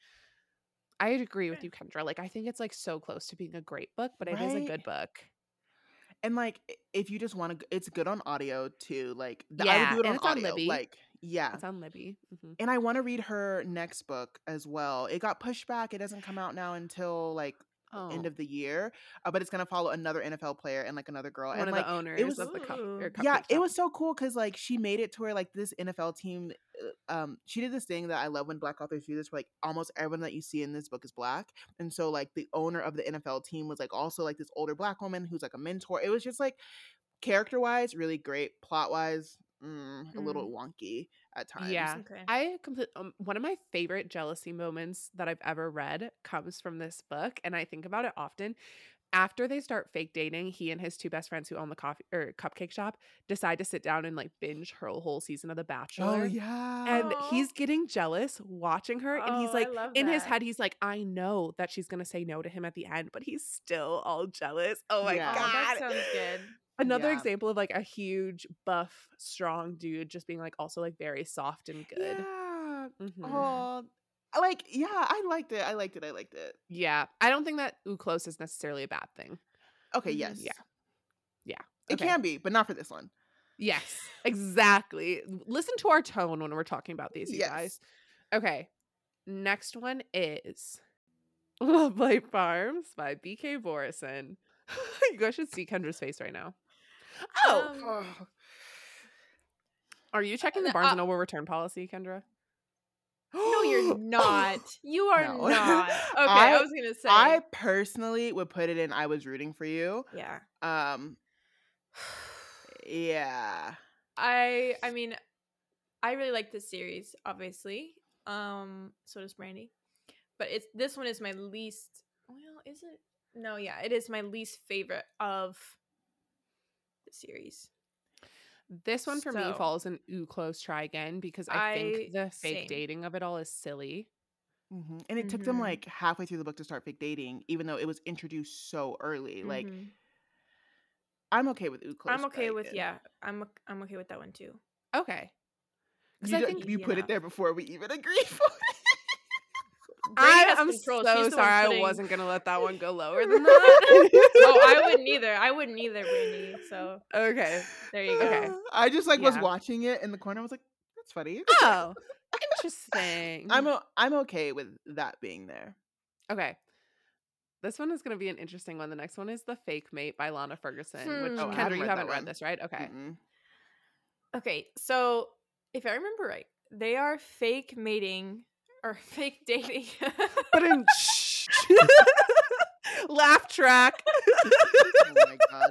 I agree with Okay. you, Kendra. Like I think it's like so close to being a great book, but it is a Right? good book. And like i- if you just want to, it's good on audio too. Like th- I Yeah, would do it and on it's on audio. Libby. Like yeah. It's on Libby. Mhm. And I want to read her next book as well. It got pushed back. It doesn't come out now until like end Oh, of the year. Uh, but it's gonna follow another N F L player and like another girl. one and of like the owners it was of the cup Ooh. or cupcake yeah, it shop. was so cool because like she made it to where like this N F L team, uh, um, she did this thing that I love when Black authors do this. Where like almost everyone that you see in this book is Black, and so like the owner of the N F L team was like also like this older Black woman who's like a mentor. It was just like character wise, really great. Plot wise, mm, a little wonky at times. Yeah. Okay. I complete um, one of my favorite jealousy moments that I've ever read comes from this book, and I think about it often. After they start fake dating, he and his two best friends who own the coffee or cupcake shop decide to sit down and like binge her whole season of The Bachelor. Oh yeah. And Aw. he's getting jealous watching her, and he's Oh, like, I love in his that. head, he's like, I know that she's gonna say no to him at the end, but he's still all jealous. Oh my Yeah. Oh, that god. sounds good. Another Yeah. example of like a huge, buff, strong dude just being like also like very soft and good. Yeah. Mhm. Oh, I like yeah, I liked it. I liked it. I liked it. Yeah. I don't think that ooh close is necessarily a bad thing. Okay, Mhm. yes. Yeah. Yeah. It Okay. can be, but not for this one. Yes, exactly. Listen to our tone when we're talking about these, you Yes. guys. Okay. Next one is Love Light Farms by B K Borison. You guys should see Kendra's face right now. Oh, Um, Oh. are you checking the uh, Barnes uh, and Noble return policy, Kendra? No, you're not. You are No. not. Okay, I- I was gonna say. I personally would put it in I was rooting for you. yeah. Um yeah. I I mean, I really like this series, obviously. Um, so does Brandy. But it's this one is my least. Well, is it? No, yeah, it is my least favorite of the series. This one for me So- falls in ooh, close, try again because I, I- think the fake same. dating of it all is silly. hmm And it took them Mhm. like halfway through the book to start fake dating, even though it was introduced so early. Like Mhm. I'm okay with Ooh, Close I'm okay with Dragon. yeah. I'm I'm okay with that one too. Okay. Because You, I d- think you easy put enough. it there before we even agreed for it. Brandy I has am control. so She's the one sorry. putting- I wasn't gonna let that one go lower than that. Oh, I wouldn't either. I wouldn't either, Brandy. So Okay. there you go. Okay. I just like was Yeah. watching it in the corner. I was like, that's funny. Oh, interesting. I'm o- I'm okay with that being there. Okay. This one is going to be an interesting one. The next one is The Fake Mate by Lana Ferguson, which Hmm. Oh, I Kendra, haven't you read haven't that read one. this, right? Okay. Mm-mm. Okay, so if I remember right, they are fake mating or fake dating. But in laugh track. Oh my god.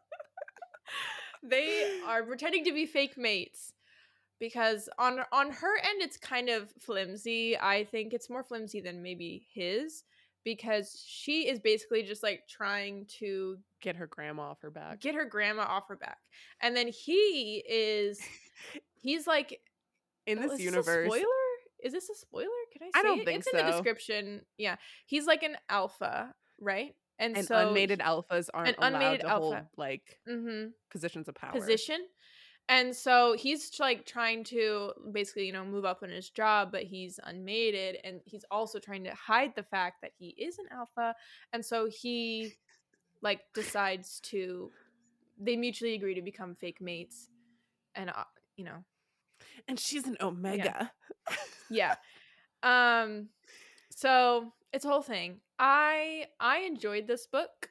They are pretending to be fake mates because on on her end it's kind of flimsy. I think it's more flimsy than maybe his because she is basically just like trying to Get her grandma off her back. get her grandma off her back. And then he is he's like In oh, this is this a universe. spoiler? Is this a spoiler? Can I say I don't it? think It's in the so. description. Yeah. He's like an alpha, right? And, And so unmated alphas aren't an allowed unmated to alpha. hold like hmm positions of power. position. And so he's like trying to basically, you know, move up in his job, but he's unmated and he's also trying to hide the fact that he is an alpha. And so he like decides to they mutually agree to become fake mates. And uh, you know, And she's an omega. yeah. Um so it's a whole thing. I I enjoyed this book.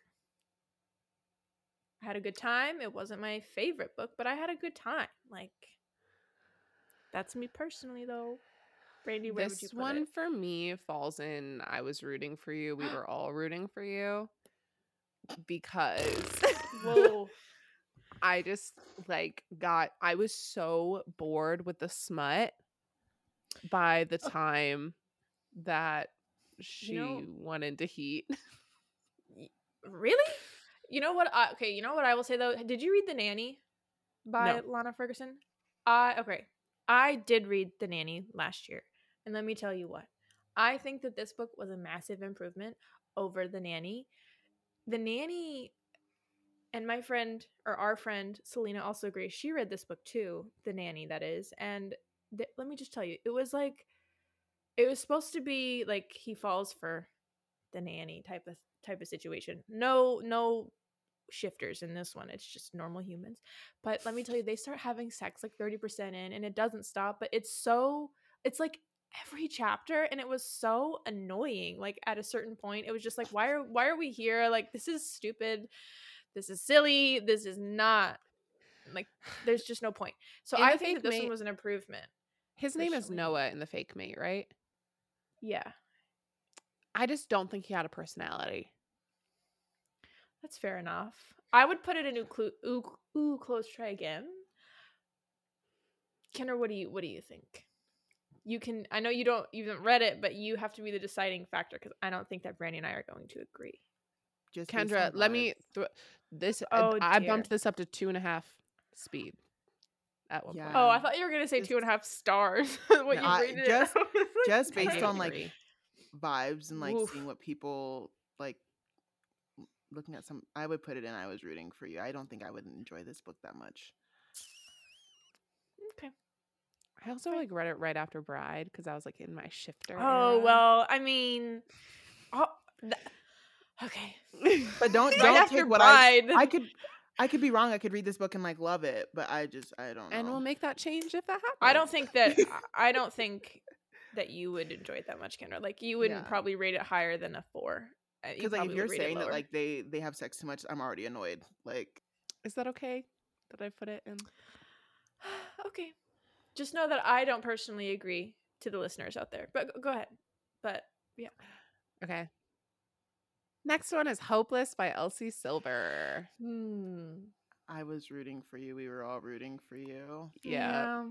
I had a good time. It wasn't my favorite book, but I had a good time. Like that's me personally though. Brandy, where would you This put one it? for me falls in I was rooting for you. We were all rooting for you because Whoa. I just like got I was so bored with the smut by the time that she know- went into heat. Really? You know what? I, okay, you know what I will say though. Did you read The Nanny by No. Lana Ferguson? I okay. I did read The Nanny last year, and let me tell you what. I think that this book was a massive improvement over The Nanny. The Nanny, and my friend or our friend Selena also agrees. She read this book too, The Nanny, that is, and th- let me just tell you, it was like it was supposed to be like he falls for the nanny type of type of situation. No, no shifters in this one. It's just normal humans. But let me tell you, they start having sex like thirty percent in and it doesn't stop. But it's so it's like every chapter and it was so annoying. Like at a certain point, it was just like, why are why are we here? Like this is stupid. This is silly. This is not like there's just no point. So In I The think that Fake this one Mate- was an improvement. His name is Personally. Noah in The Fake Mate, right? Yeah. I just don't think he had a personality. That's fair enough. I would put it in ooh, clu- ooh, ooh close try again. Kendra, what do you what do you think? You can I know you don't you haven't read it, but you have to be the deciding factor because I don't think that Brandy and I are going to agree. Just based Kendra, on let vibes. me th- this. Oh, I dear. bumped this up to two and a half speed at one Yeah. point. Oh, I Um, thought you were gonna say just- two and a half stars. what No, you I- rated just- it. I was like, just I based didn't on like agree. vibes and like Oof. seeing what people like l- looking at some I would put it in I was rooting for you. I don't think I would enjoy this book that much. okay. I also like read it right after Bride because I was like in my shifter. Oh era. well, I mean, oh, th- okay. But don't Right don't after take what I Bride. I could I could be wrong. I could read this book and like love it, but I just I don't know. and we'll make that change if that happens. I don't think that I don't think that you would enjoy it that much, Kendra. Like you wouldn't Yeah. probably rate it higher than a four. Uh, You Because like if probably you're would rate it saying that lower. like they they have sex too much, I'm already annoyed. Like Is that okay that I put it in? Okay. Just know that I don't personally agree to the listeners out there. But go- go ahead. But yeah. Okay. Next one is Hopeless by Elsie Silver. Hmm. I was rooting for you. We were all rooting for you. Yeah.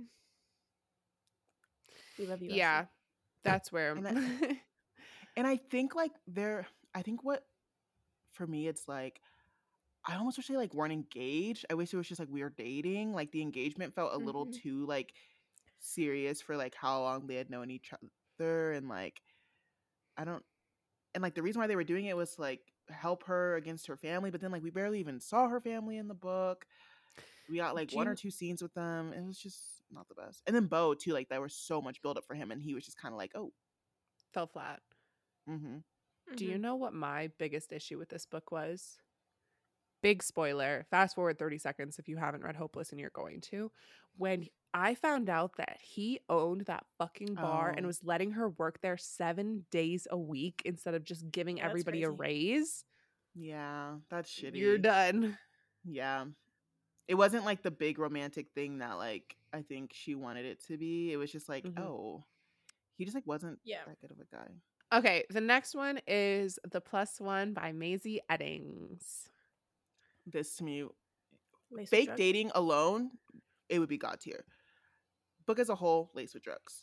We love you. Yeah. Elsie. That's where And I, and I think like they're I think what for me it's like I almost wish they like weren't engaged. I wish it was just like we were dating. Like the engagement felt a little Mhm. too like serious for like how long they had known each other and like I don't and like the reason why they were doing it was to, like help her against her family, but then like we barely even saw her family in the book. We got like Do one or you- two scenes with them. It was just not the best. And then Bo too, like there was so much build up for him and he was just kind of like, oh, fell flat. mm-hmm. Do you Mhm. know what my biggest issue with this book was? Big spoiler. Fast forward thirty seconds if you haven't read Hopeless and you're going to. When I found out that he owned that fucking bar and Oh. was letting her work there seven days a week instead of just giving Yeah, that's everybody a crazy. raise, Yeah, that's shitty. you're done. Yeah. It wasn't like the big romantic thing that like I think she wanted it to be. It was just like, Mhm. oh, he just like wasn't Yeah. that good of a guy. Okay, the next one is The Plus One by Maisie Eddings. This to me, Lace with fake drugs. dating alone, it would be god tier. Book as a whole, laced with drugs.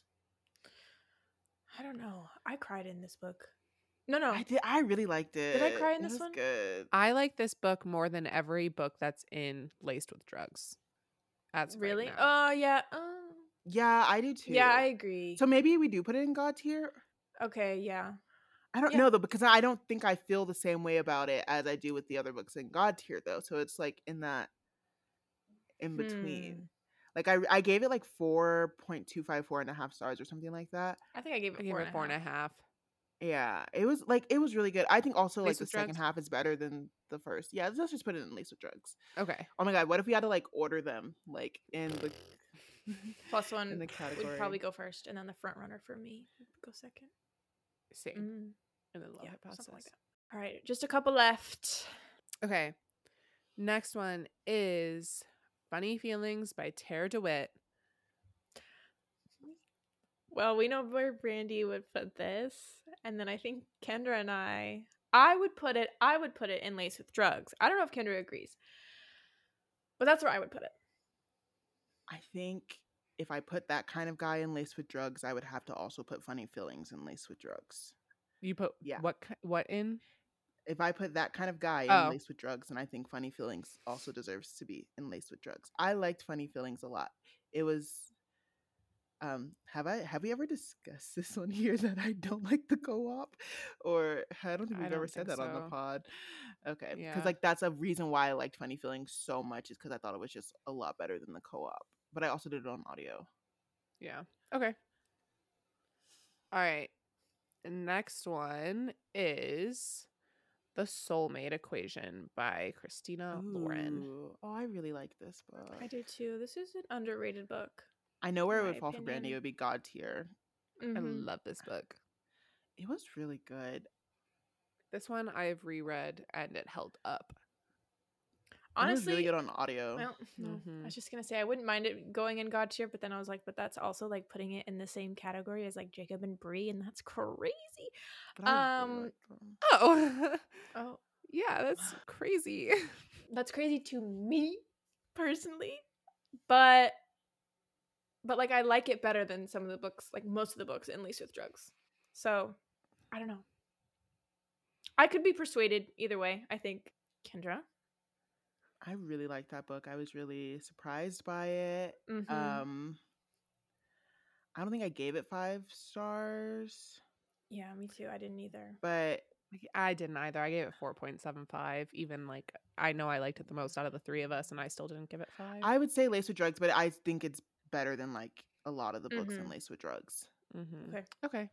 I don't know. I cried in this book. No, no. I did. I really liked it. Did I cry in It this was one? Good. I like this book more than every book that's in Laced with Drugs. As of right Really? now. Oh, yeah. Uh, Yeah, I do too. yeah, I agree. So maybe we do put it in god tier. Okay, yeah. I don't Yeah. know though, because I don't think I feel the same way about it as I do with the other books in god tier though. So it's like in that in between. Hmm. Like I I gave it like four point two five, four and a half stars or something like that. I think I gave it I gave four, it and, four a and a half. Yeah, it was like it was really good. I think also like Laced the with second Drugs? half is better than the first. Yeah, let's just put it in Laced with Drugs. Okay. Oh my god, what if we had to like order them like in the Plus one in the would category? probably go first, and then the front runner for me would go second. Same. Mm, And then Love yeah, Hypothesis. something like that. All right, just a couple left. Okay. Next one is Funny Feelings by Tara DeWitt. Well, we know where Brandy would put this, and then I think Kendra and I, I would put it, I would put it in Lace with Drugs. I don't know if Kendra agrees, but that's where I would put it. I think if I put that kind of guy in Laced with Drugs, I would have to also put Funny Feelings in Laced with Drugs. You put Yeah. what ki- what in? If I put that kind of guy in Oh. Laced with Drugs, and I think Funny Feelings also deserves to be in Laced with Drugs. I liked Funny Feelings a lot. It was um have I have we ever discussed this one here that I don't like the co-op? Or I don't think I we've don't ever said think that on the so. pod. Okay. Because Yeah. like that's a reason why I liked Funny Feelings so much is because I thought it was just a lot better than the co-op. But I also did it on audio. Yeah. Okay. All right. Next one is The Soulmate Equation by Christina Lauren. Ooh. Oh, I really like this book. I do too. This is an underrated book. I know where in it my would fall for Brandy. It opinion. would be God tier. I Mhm. love this book. It was really good. This one I've reread and it held up. it was Honestly, really good on audio. well, no, I Mhm. was just gonna say I wouldn't mind it going in God tier, but then I was like, but that's also like putting it in the same category as like Jacob and Bree, and that's crazy. But I really Um, liked them. Oh. Oh, Yeah, that's crazy. that's crazy to me personally, but but like I like it better than some of the books, like most of the books in Lace with Drugs. So I don't know. I could be persuaded either way. I think Kendra. I really liked that book. I was really surprised by it. Mhm. Um, I don't think I gave it five stars, Yeah, me too. I didn't either. but Like, I didn't either. I gave it four point seven five. Even like I know I liked it the most out of the three of us and I still didn't give it five. I would say Lace with Drugs, but I think it's better than like a lot of the books in Mhm. Lace with Drugs. Mhm. Okay. Okay.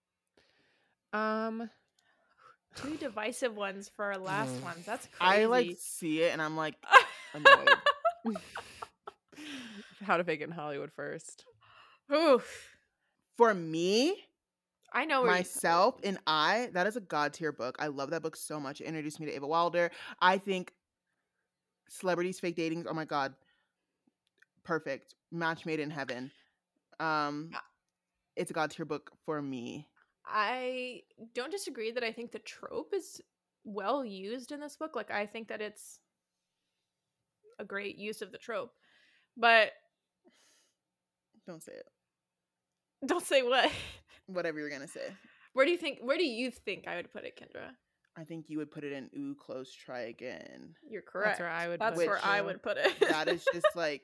Um Two divisive ones for our last Mm. ones. That's crazy. I like see it and I'm like annoyed. How to Fake It in Hollywood first. Oof. for me, I know where myself and I, that is a god tier book. I love that book so much. It introduced me to Ava Wilder. I think Celebrities Fake Dating, oh my god, perfect. Match made in heaven. Um, it's a god tier book for me. I don't disagree that I think the trope is well used in this book. Like, I think that it's a great use of the trope. But Don't say it. don't say what. Whatever you're gonna say. Where do you think where do you think I would put it, Kendra? I think you would put it in ooh, close, try again. You're correct. That's where I would That's put it, where I too. would put it. That is just like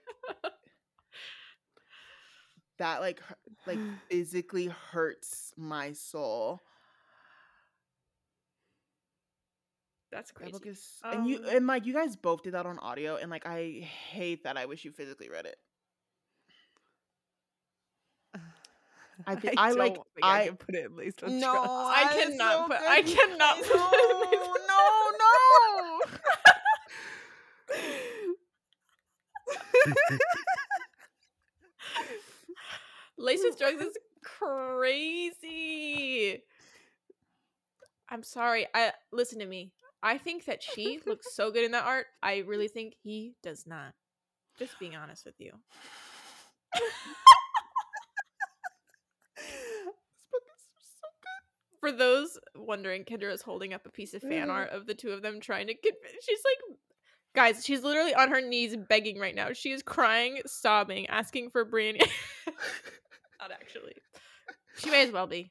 that like hu- like physically hurts my soul. That's That crazy. book is and you Um, and like you guys both did that on audio, and like I hate that. I wish you physically read it. I think I, like don't think I, I can put it in Laced with no Trust. I that is cannot so put- good, I you cannot guys. put it in no no no. Lace with Drugs is crazy. I'm sorry. I listen to me. I think that she looks so good in that art. I really think he does not. Just being honest with you. This book is so good. For those wondering, Kendra is holding up a piece of fan art of the two of them trying to convince. She's like, guys, she's literally on her knees begging right now. She is crying, sobbing, asking for Brandy. Not actually. She may as well be.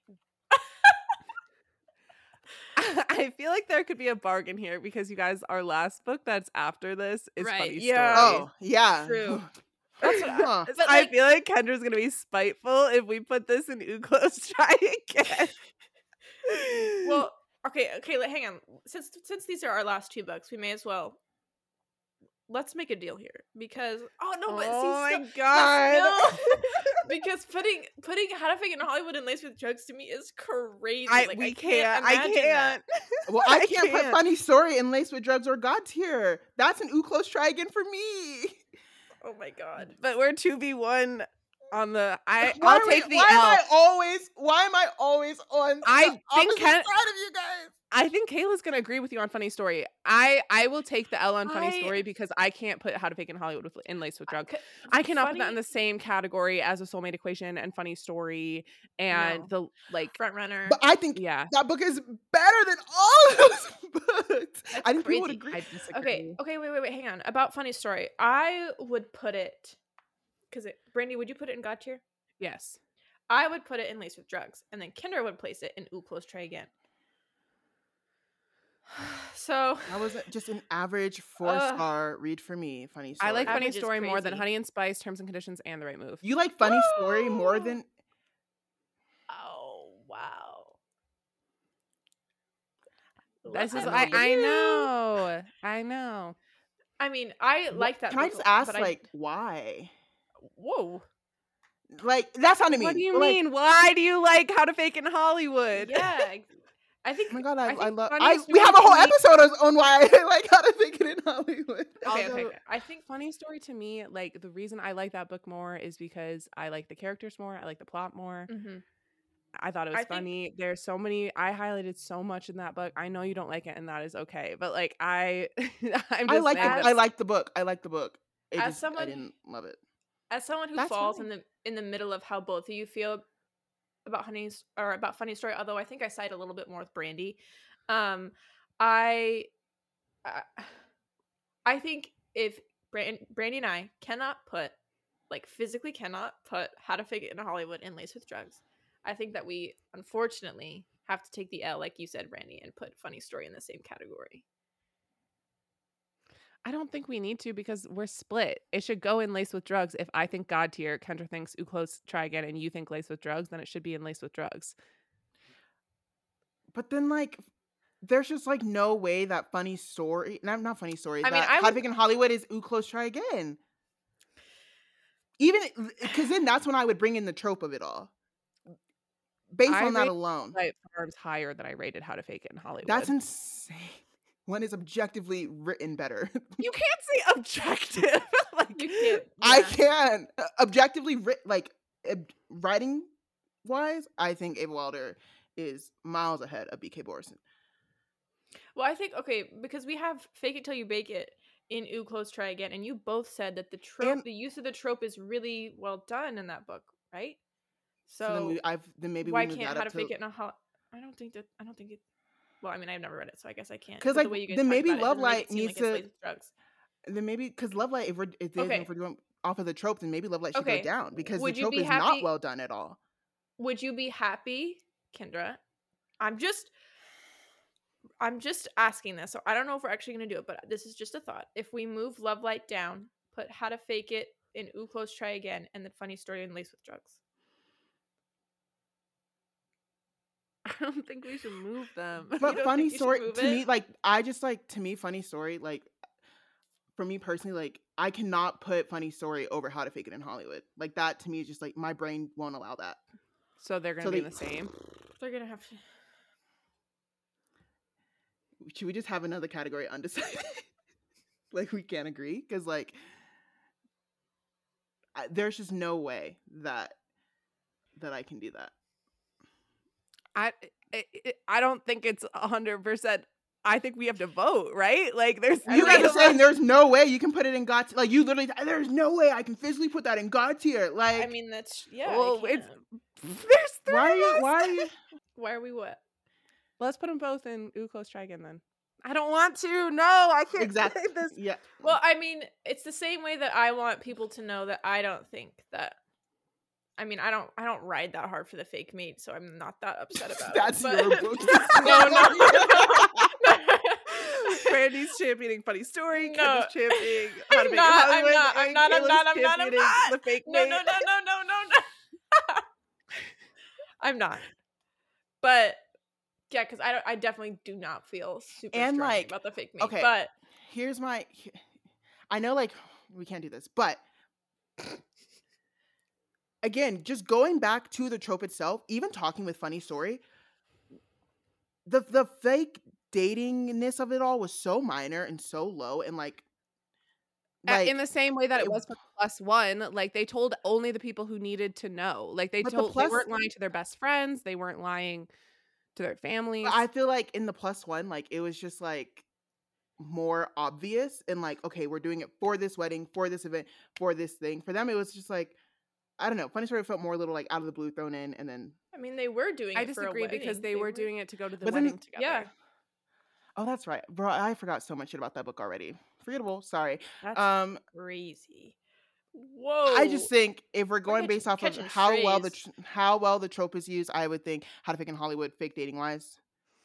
I feel like there could be a bargain here because you guys, our last book that's after this is Right, Funny yeah. Story. Oh yeah. True. That's what, huh. But, I like- feel like Kendra's gonna be spiteful if we put this in Ooh Close Try Again. Well, okay, okay, like, hang on. Since since these are our last two books, we may as well let's make a deal here because oh no, but oh see, my still- god. no, because putting putting How to Fake It in Hollywood and Laced with Drugs to me is crazy. I like, we I can't. can't. I imagine can't. that. Well, I I can't, put can't. Funny Story in Laced with Drugs or God tier. That's an ooh close try again for me. Oh my god. But we're two v one on the. I Why I'll are we- take the why L. Am I always? Why am I always on? I the think opposite Ken- side of you guys. I think Kayla's gonna agree with you on Funny Story. I I will take the L on Funny I- Story because I can't put How to Fake It in Hollywood with in Laced with Drugs. C- I cannot put that funny- in the same category as a Soulmate Equation and Funny Story and No. the like. front runner. But I think Yeah, that book is better than all of those books. That's I think people would crazy. agree. I disagree. Okay, okay, wait, wait, wait, hang on. About Funny Story, I would put it because it. Brandy, would you put it in God tier? Yes. I would put it in Laced with Drugs, and then Kendra would place it in Ooh Close Try Again. So That was just an average four Ugh. star read for me. Funny Story. I like Funny Average is Story more than crazy. Honey and Spice, Terms and Conditions, and The Right Move. You like Funny Story more than oh wow. This Let is them I, be I you. know. I know. I mean, I like that. Can I book just a lot, ask, but I- like, why? whoa, Like, that's not what I mean. What do you but, like, mean? Why do you like How to Fake It in Hollywood? yeah. ex- I think. Oh my god, I, I I, think love. Funny I we Story have a to whole me- episode on- on why I like How to Fake It in Hollywood. Okay, Also, okay, okay. I think Funny Story to me, like the reason I like that book more is because I like the characters more. I like the plot more. Mm-hmm. I thought it was I think- funny. There's so many. I highlighted so much in that book. I know you don't like it, and that is okay. But like I, I'm just I like. saying The, as- I like the book. I like the book. It as just, someone- I didn't love it. As someone who That's falls fine. in the in the middle of how both of you feel about Honey's or about Funny Story, although I think I side a little bit more with Brandy. Um, I, I, I think if Brand, Brandy and I cannot put, like, physically cannot put How to Fake It in Hollywood and Laced with Drugs, I think that we unfortunately have to take the L, like you said, Brandy, and put Funny Story in the same category. I don't think we need to because we're split. It should go in Lace with Drugs. If I think God tier, Kendra thinks Ooh Close Try Again, and you think Lace with Drugs, then it should be in Lace with Drugs. But then, like, there's just like no way that Funny Story, not not Funny Story. I that mean, I How to would- Fake It in Hollywood is Ooh Close Try Again. Even because then that's when I would bring in the trope of it all. Based I on that rate- alone, Right, Farms higher than I rated How to Fake It in Hollywood. that's insane. One is objectively written better. You can't say objective. like You can't. I yeah. can Uh, objectively writ like ob- writing wise, I think Ava Wilder is miles ahead of B K Borison. Well, I think, okay, because we have Fake It Till You Bake It in Ooh, Close, Try Again, and you both said that the trope, And- the use of the trope is really well done in that book, right? So, So, then, we, I've, then maybe why we move can't that How up to to... Fake It in a Hol- I don't think that, I don't think it, well, I mean, I've never read it, so I guess I can't. Because, But like, the way you guys then talked maybe about it Love doesn't make Light it seem needs like it's to... laced with drugs. Then maybe, because Love Light, if we're, if, they, Okay. if we're doing off of the trope, then maybe Love Light should Okay. go down. Because Would the you trope be is happy- not well done at all. Would you be happy, Kendra? I'm just... I'm just asking this, so I don't know if we're actually going to do it, but this is just a thought. If we move Love Light down, put How to Fake It in Ooh, Close, Try Again, and then Funny Story in Laced with Drugs. I don't think we should move them. You But don't Funny think you should Story, move to me, it? like, I just, like, to me, Funny Story, like, for me personally, like, I cannot put Funny Story over How to Fake It in Hollywood. Like, that, to me, is just, like, my brain won't allow that. So they're gonna So be they- the same. They're going to have to... Should we just have another category undecided? Like, we can't agree? Because, like, I, there's just no way that that I can do that. I I, I don't think it's a hundred percent. I think we have to vote, right? Like, there's I You like guys it. are saying there's no way you can put it in God tier. Like, you literally, there's no way I can physically put that in God tier. Like, I mean, that's... Yeah, Well, I it's- can. there's three why are of you, us. why are you? Why are we what? Let's put them both in Ooh, Close, Try Again then. I don't want to. No, I can't Exactly. say this. Yeah. Well, I mean, it's the same way that I want people to know that I don't think that... I mean, I don't I don't ride that hard for the fake mate, so I'm not that upset about That's it. your but- book. no, no. Brandy's championing Funny Story. No. Kendall's championing How to I'm Fake It not, I'm Hollywood, not, I'm and not, I'm Kayla's not, I'm not, I'm championing not. The fake No, mate. no, no, no, no, no, no. I'm not. But yeah, because I don't, I definitely do not feel super And, strongly like, about the fake mate. okay. But Here's my, I know, like, we can't do this, but again, just going back to the trope itself, even talking with Funny Story, the the fake datingness of it all was so minor and so low, and like, A- like in the same way that it it- was for Plus One, like they told only the people who needed to know. Like they But the told Plus- they weren't lying to their best friends. They weren't lying to their families. I feel like in the Plus One, like it was just like more obvious and like, okay, we're doing it for this wedding, for this event, for this thing. For them, it was just like, I don't know. Funny Story felt more a little like out of the blue, thrown in, and then I mean, they were doing I it for a disagree because wedding. they, were doing it to go to the But then- wedding together. Yeah, oh, that's right, bro. I forgot so much shit about that book already. Forgettable. Sorry. that's Um, crazy. Whoa. I just think if we're going catching- based off of catching how well the strays. tr- how well the trope is used, I would think How to Fake in Hollywood, fake dating wise,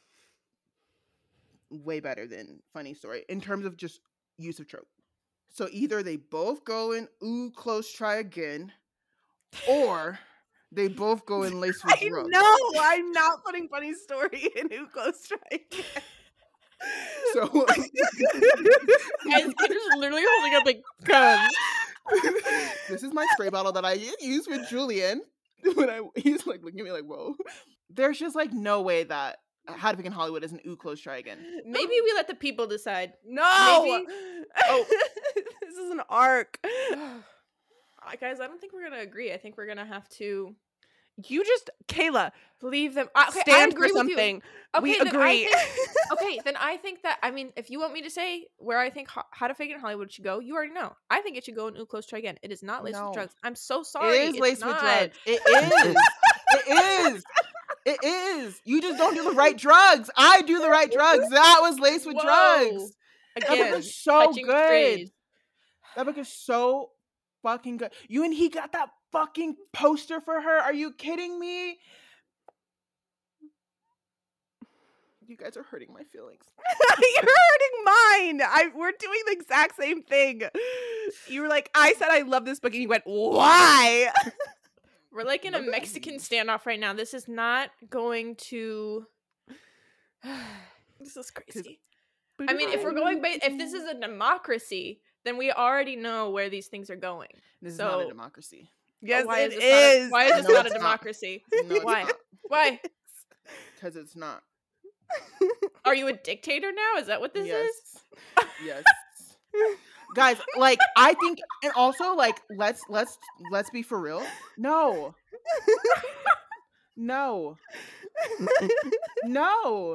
way better than Funny Story in terms of just use of trope. So either they both go in Ooh, Close, Try Again, or they both go in Lace with I Drugs. know. I'm not putting Funny Story in Who Close Try Again. So Guys, Kendra's literally holding up like guns. this is my spray bottle that I use with Julian. When I he's like looking at me like, whoa. There's just like no way that How to Fake in Hollywood is an Ooh, Close, Try Again. Maybe we let the people decide. No. Maybe- Oh, this is an arc. Uh, Guys, I don't think we're gonna agree. I think we're gonna have to You just, Kayla, leave them. Uh, okay, I stand agree for with you. something. Okay, we then agree. I think, okay, then I think that, I mean, if you want me to say where I think Ho- How to Fake It in Hollywood should go, you already know. I think it should go in Ooh, Close, Try Again. It is not laced No. with drugs. I'm so sorry. It is it's laced with not. drugs. It is. It is. It is. You just don't do the right drugs. I do the right drugs. That was laced with Whoa. drugs. That book Again, is so touching good. strays. That book is so fucking good. You and he got that fucking poster for her. Are you kidding me? You guys are hurting my feelings. You're hurting mine. I we're doing the exact same thing. You were like, I said I love this book, and you went, why? We're like in a Look at Mexican me. standoff right now. This is not going to. This is crazy. I mean, if we're going, ba- if this is a democracy, then we already know where these things are going. This is not a So- democracy. yes, why it is. This not a- is. why is this No, not a it's not. democracy? No, it's Why? not. Why? Because it's not. Are you a dictator now? Is that what this yes. is? Yes. Guys, like I think, and also like let's let's let's be for real. No. No. No.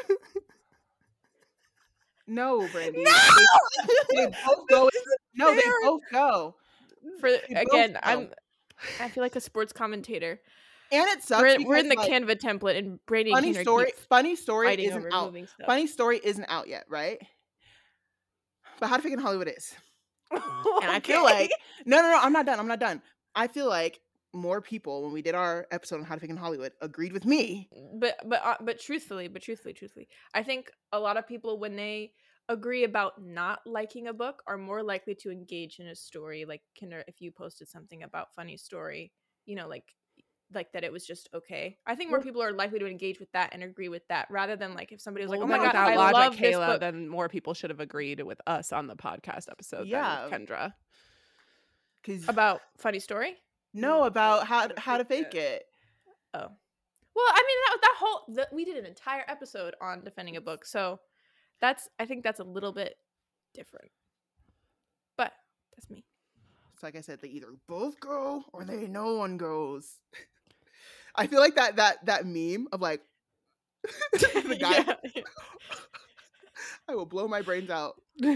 No, Brandy. No! They, they both go. No, they Fair. both go. For They both again, go. I'm. I feel like a sports commentator. And it sucks. We're, because, we're in the like, Canva template, and Brady and funny Kendra story. keep Funny story fighting isn't over out. moving stuff. Funny story isn't out yet, right? But How to Fake It in Hollywood is. And I feel like no, no, no. I'm not done. I'm not done. I feel like more people, when we did our episode on How to Fake It in Hollywood, agreed with me. But but uh, but truthfully, but truthfully, truthfully, I think a lot of people, when they agree about not liking a book, are more likely to engage in a story. Like, Kinder, if you posted something about Funny Story, you know, like like that it was just okay. I think more Well- people are likely to engage with that and agree with that, rather than like if somebody was like, Well, "Oh then my god, without I logic, love this Kayla, book." then more people should have agreed with us on the podcast episode Yeah. than with Kendra. Because About Funny Story. no, about how How to how to Fake fake it. Oh, well, I mean that that whole the, we did an entire episode on defending a book, so that's I think that's a little bit different. But that's me. It's like I said, they either both go or they no one goes. I feel like that that that meme of like the guy. Yeah. I will blow my brains out.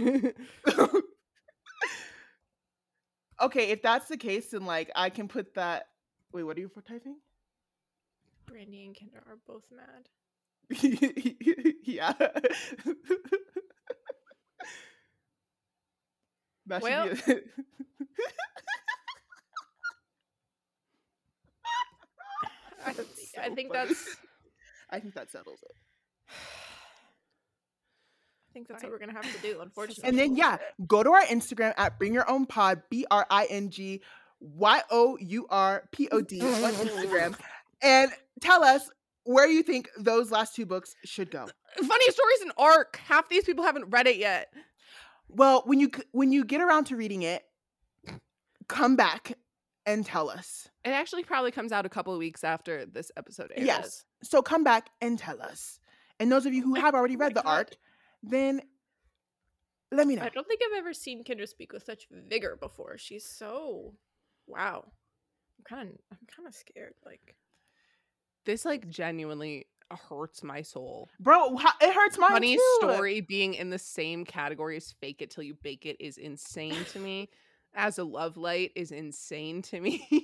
Okay, if that's the case, then like I can put that. Wait, what are you typing? Brandy and Kendra are both mad. Yeah. That Well- should be. A- I, That's I so think funny. that's I think that settles it. I think that's what we're gonna have to do, unfortunately. And then yeah, go to our Instagram at Bring Your Own Pod, B R I N G Y O U R P O D on Instagram, and tell us where you think those last two books should go. Funny Story's an arc. Half these people haven't read it yet. Well, when you c- when you get around to reading it, come back and tell us. It actually probably comes out a couple of weeks after this episode airs. Yes. So come back and tell us. And those of you who have already Oh my read the God. arc, then let me know. I don't think I've ever seen Kendra speak with such vigor before. She's so wow. I'm kind of I'm kind of scared. Like, This like genuinely hurts my soul. Bro, how- it hurts mine Funny too. Story being in the same category as Fake It Till You Bake It is insane to me. As a Love Light is insane to me.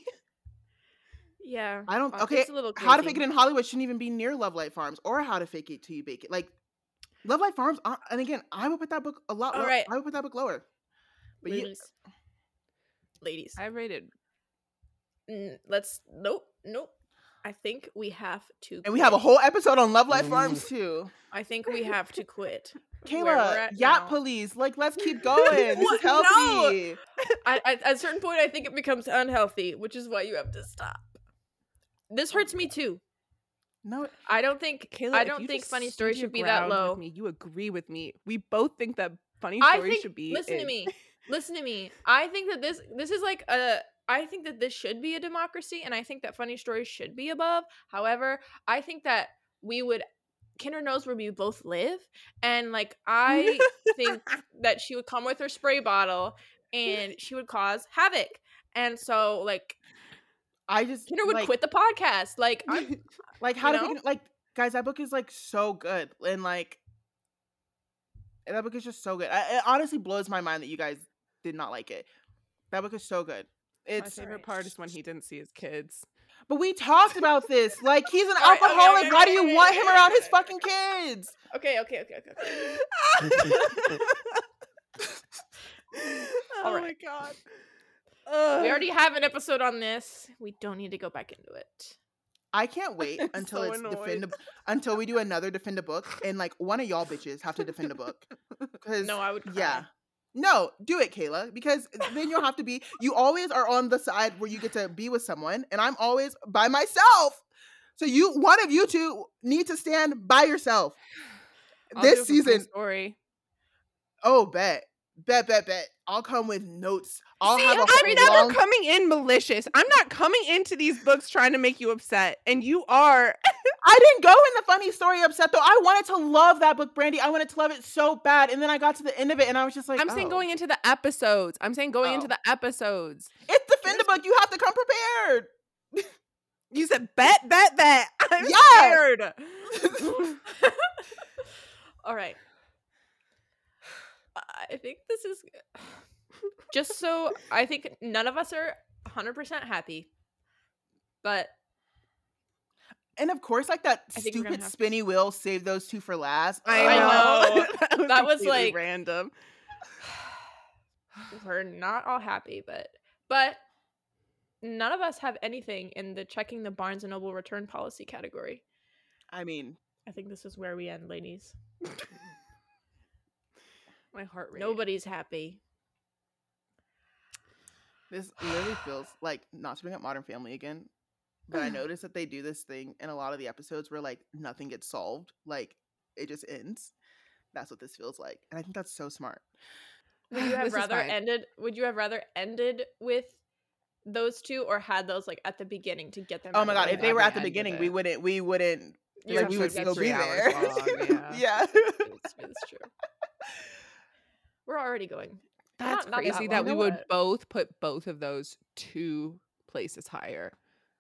yeah, I don't. uh, Okay, it's a little How to crazy. Fake It in Hollywood shouldn't even be near Love Light Farms or How to Fake It Till You Bake It. Like Love Light Farms, uh, and again, I would put that book a lot. All low- right. I would put that book lower. But yeah, ladies, ladies. I rated. Mm, let's nope, nope. I think we have to. and we have a quit. whole episode on Love Light Farms too. I think we have to quit. Where we're Kayla, at yeah, now. please. Like, let's keep going. This is What? No. healthy. I, I, at a certain point, I think it becomes unhealthy, which is why you have to stop. This hurts me too. No, I don't think Kayla, I if don't you think just Funny stood Story your should be that ground with low. Me, you agree with me. We both think that Funny I Story think. should be. Listen to in- me. Listen to me. I think that this this is like a. I think that this should be a democracy, and I think that Funny Stories should be above. However, I think that we would. Kinder knows where we both live, and like I think that she would come with her spray bottle, and she would cause havoc. And so, like, I just Kinder would like, quit the podcast. Like, I'm, like how you to know? Fake It, like guys, that book is like so good, and like that book is just so good. I, it honestly blows my mind that you guys did not like it. That book is so good. My It's favorite Alright. part is when he didn't see his kids. but we talked about this. Like he's an Alright, okay, alcoholic. okay, Why do okay, you okay, want okay, him okay, around his okay. fucking kids? okay, okay, okay, okay, okay. oh All my right. god. We already have an episode on this. We don't need to go back into it. I can't wait I'm until so it's annoyed. defend a, until we do another defend a book, and like one of y'all bitches have to defend a book. Because No, I would cry. yeah. No, do it, Kayla, because then you'll have to be. You always are on the side where you get to be with someone, and I'm always by myself. So you, one of you two, need to stand by yourself. I'll do it this for Funny season, Story. oh, bet, bet, bet, bet. I'll come with notes. I'll See, have a I'm whole never long- coming in malicious. I'm not coming into these books trying to make you upset, and you are. I didn't go in the Funny Story upset though. I wanted to love that book, Brandy. I wanted to love it so bad, and then I got to the end of it, and I was just like, I'm saying oh. going into the episodes. I'm saying going into Oh. the episodes. It's defend a book. You have to come prepared. You said bet, bet, bet. I'm Yeah. scared. All right. I think this is just so I think none of us are one hundred percent happy. But And of course, like that I think we're gonna stupid have- spinny wheel, save those two for last. I I know. know. That was, completely like- random. we're not all happy, but but none of us have anything in the checking the Barnes and Noble return policy category. I mean, I think this is where we end, ladies. My heart rate. Nobody's happy. this literally feels like, not to bring up Modern Family again, but I noticed that they do this thing in a lot of the episodes where like nothing gets solved, like it just ends. That's what this feels like, and I think that's so smart. Would you have This is rather fine. ended? Would you have rather ended with those two, or had those like at the beginning to get them? Oh out my of god, the if way? they were I'd at the ended beginning, we it. wouldn't, we wouldn't, You're like we would episode's still three be hours there. long, yeah. yeah. It's, it's true. We're already going. That's Not- not crazy that that, long. we You know would what? both put both of those two places higher.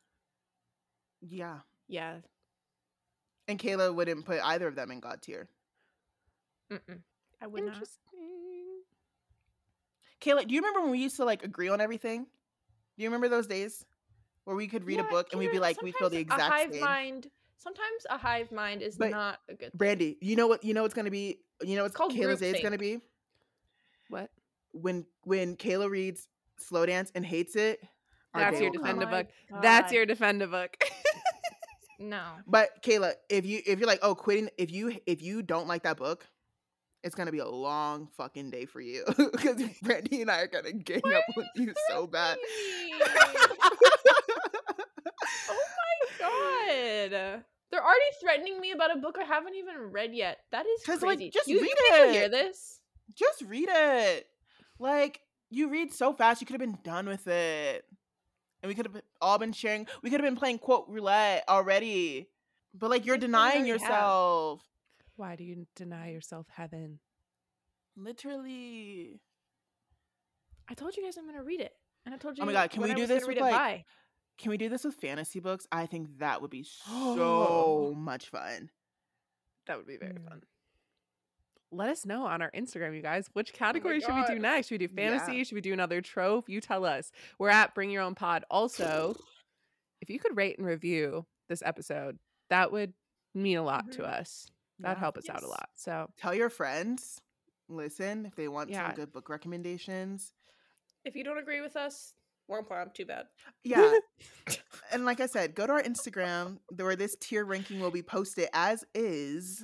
Yeah. Yeah. And Kayla wouldn't put either of them in God tier. Mm-mm. I would not. Interesting. Kayla, do you remember when we used to like agree on everything? Do you remember those days where we could read a Yeah, book and we'd be Kendra, like, we feel the sometimes exact a hive same? mind. Sometimes a hive mind is But, not a good thing. Brandy, you know what? You know what's gonna be. You know what's called Kayla's day is gonna groupthink. be What? when when Kayla reads Slow Dance and hates it. our That's day your will defend a come. my book. That's God. your defend a book. No. But Kayla, if you if you're like, oh, quitting, if you if you don't like that book, it's gonna be a long fucking day for you because Brandy and I are gonna gang Why up are with you you so bad. threatening me? Oh my god. They're already threatening me about a book I haven't even read yet. That is 'Cause, crazy. like, just you, read you people hear it. this? Just read it. Like, you read so fast, you could have been done with it. And we could have all been sharing, we could have been playing quote roulette already. But like, you're think we denying already have. yourself. Why do you deny yourself heaven? Literally. I told you guys I'm gonna read it. And I told you Oh my God, can when we I do was this gonna with, read it like, by. Can we do this with fantasy books? I think that would be so much fun. That would be very Mm. fun. Let us know on our Instagram, you guys. Which category should we do God. next? Should we do Yeah. fantasy? Should we do another trope? You tell us. We're at Bring Your Own Pod. Also, if you could rate and review this episode, that would mean a lot to Mhm. us. That'd Yeah. help us out a Yes. lot. So Tell your friends. Listen if they want Yeah. some good book recommendations. If you don't agree with us, womp womp, too bad. Yeah. And like I said, go to our Instagram where this tier ranking will be posted as is.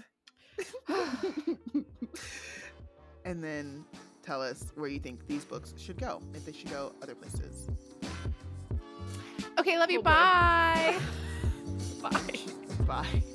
And then tell us where you think these books should go, if they should go other places. okay, love you. Oh, boy. Bye. Bye. Bye.